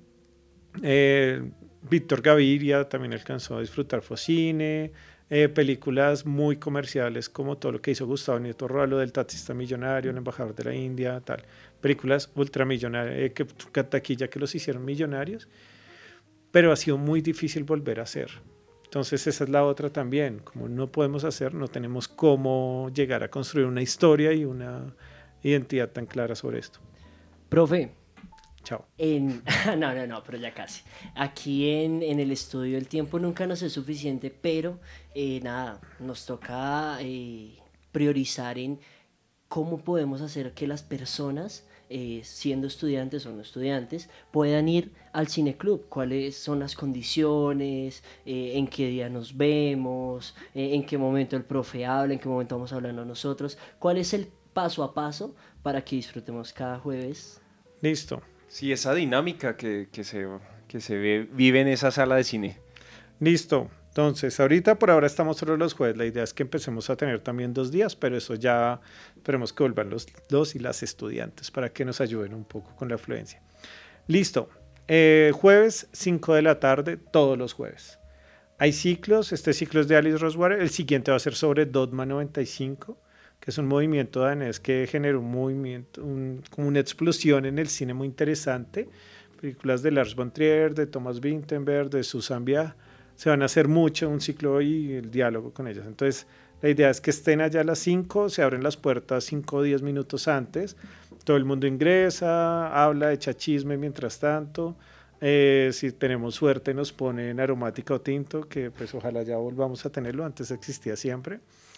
eh, Víctor Gaviria también alcanzó a disfrutar Focine, eh, películas muy comerciales como todo lo que hizo Gustavo Nieto Roa, del taxista millonario, el embajador de la India, tal. Películas ultramillonarias, eh, que, que taquilla que los hicieron millonarios, pero ha sido muy difícil volver a hacer. Entonces esa es la otra también, como no podemos hacer, no tenemos cómo llegar a construir una historia y una identidad tan clara sobre esto. Profe. Chao. En, no, no, no, pero ya casi. Aquí en, en el estudio el tiempo nunca nos es suficiente, pero eh, nada, nos toca eh, priorizar en cómo podemos hacer que las personas, eh, siendo estudiantes o no estudiantes, puedan ir al cineclub. ¿Cuáles son las condiciones? Eh, ¿En qué día nos vemos? Eh, ¿En qué momento el profe habla? ¿En qué momento vamos hablando nosotros? ¿Cuál es el paso a paso para que disfrutemos cada jueves? Listo. Sí, esa dinámica que, que, se, que se ve, vive en esa sala de cine. Listo. Entonces, ahorita por ahora estamos solo los jueves. La idea es que empecemos a tener también dos días, pero eso ya esperemos que vuelvan los, los y las estudiantes para que nos ayuden un poco con la afluencia. Listo. Eh, jueves, cinco de la tarde, todos los jueves. Hay ciclos. Este ciclo es de Alice Rosewater. El siguiente va a ser sobre Dogma noventa y cinco, que es un movimiento danés que generó un movimiento, un, como una explosión en el cine muy interesante. Películas de Lars von Trier, de Thomas Vinterberg, de Susan Bier. Se van a hacer mucho, un ciclo y el diálogo con ellas. Entonces, la idea es que estén allá a las cinco, se abren las puertas cinco o diez minutos antes, todo el mundo ingresa, habla, echa chisme mientras tanto. Eh, si tenemos suerte nos ponen aromática o tinto, que pues ojalá ya volvamos a tenerlo, antes existía siempre.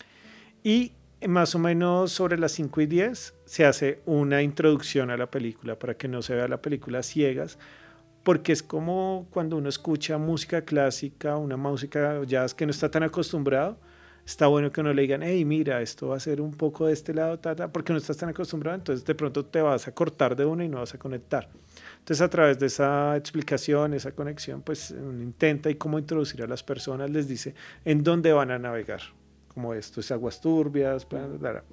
Y más o menos sobre las cinco y diez se hace una introducción a la película para que no se vea la película ciegas, porque es como cuando uno escucha música clásica, una música jazz que no está tan acostumbrado, está bueno que uno le digan, hey, mira, esto va a ser un poco de este lado, tata, porque no estás tan acostumbrado, entonces de pronto te vas a cortar de una y no vas a conectar. Entonces a través de esa explicación, esa conexión, pues uno intenta y cómo introducir a las personas, les dice en dónde van a navegar, como esto es aguas turbias, bla, bla, bla.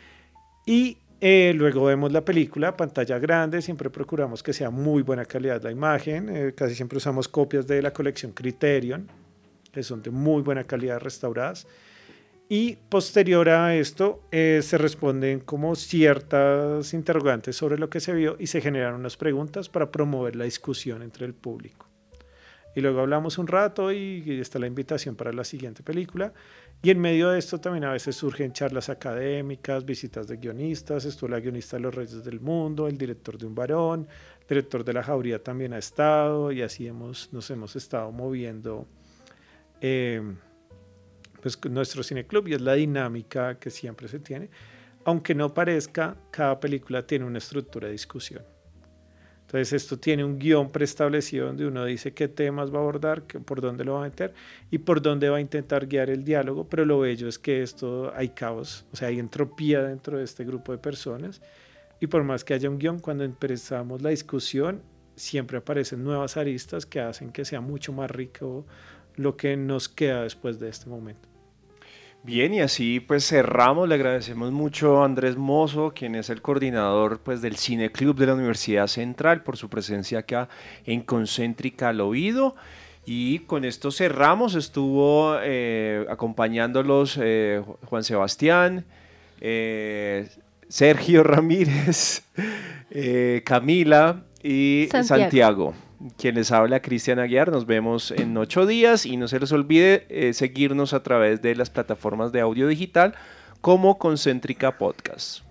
Y Eh, luego vemos la película, pantalla grande, siempre procuramos que sea muy buena calidad la imagen, eh, casi siempre usamos copias de la colección Criterion, que son de muy buena calidad restauradas, y posterior a esto eh, se responden como ciertas interrogantes sobre lo que se vio y se generan unas preguntas para promover la discusión entre el público. Y luego hablamos un rato y, y está la invitación para la siguiente película. Y en medio de esto también a veces surgen charlas académicas, visitas de guionistas. Estuvo la guionista de Los Reyes del Mundo, el director de Un Varón, el director de La Jauría también ha estado, y así hemos, nos hemos estado moviendo eh, pues, nuestro cineclub, y es la dinámica que siempre se tiene. Aunque no parezca, cada película tiene una estructura de discusión. Entonces esto tiene un guión preestablecido donde uno dice qué temas va a abordar, qué, por dónde lo va a meter y por dónde va a intentar guiar el diálogo, pero lo bello es que esto hay caos, o sea, hay entropía dentro de este grupo de personas, y por más que haya un guión, cuando empezamos la discusión siempre aparecen nuevas aristas que hacen que sea mucho más rico lo que nos queda después de este momento. Bien, y así pues cerramos. Le agradecemos mucho a Andrés Mozo, quien es el coordinador pues del Cineclub de la Universidad Central, por su presencia acá en Concéntrica al Oído. Y con esto cerramos. Estuvo eh, acompañándolos eh, Juan Sebastián, eh, Sergio Ramírez, eh, Camila y Santiago. Santiago. Quien les habla, Cristian Aguiar. Nos vemos en ocho días y no se les olvide eh, seguirnos a través de las plataformas de audio digital como Concéntrica Podcast.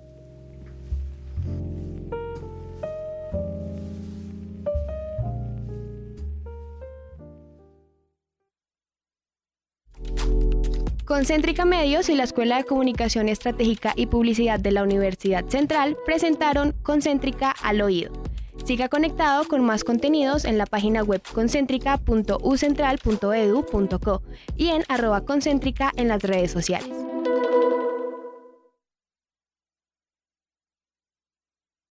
Concéntrica Medios y la Escuela de Comunicación Estratégica y Publicidad de la Universidad Central presentaron Concéntrica al Oído. Siga conectado con más contenidos en la página web concéntrica punto u central punto edu punto co y en arroba concéntrica en las redes sociales.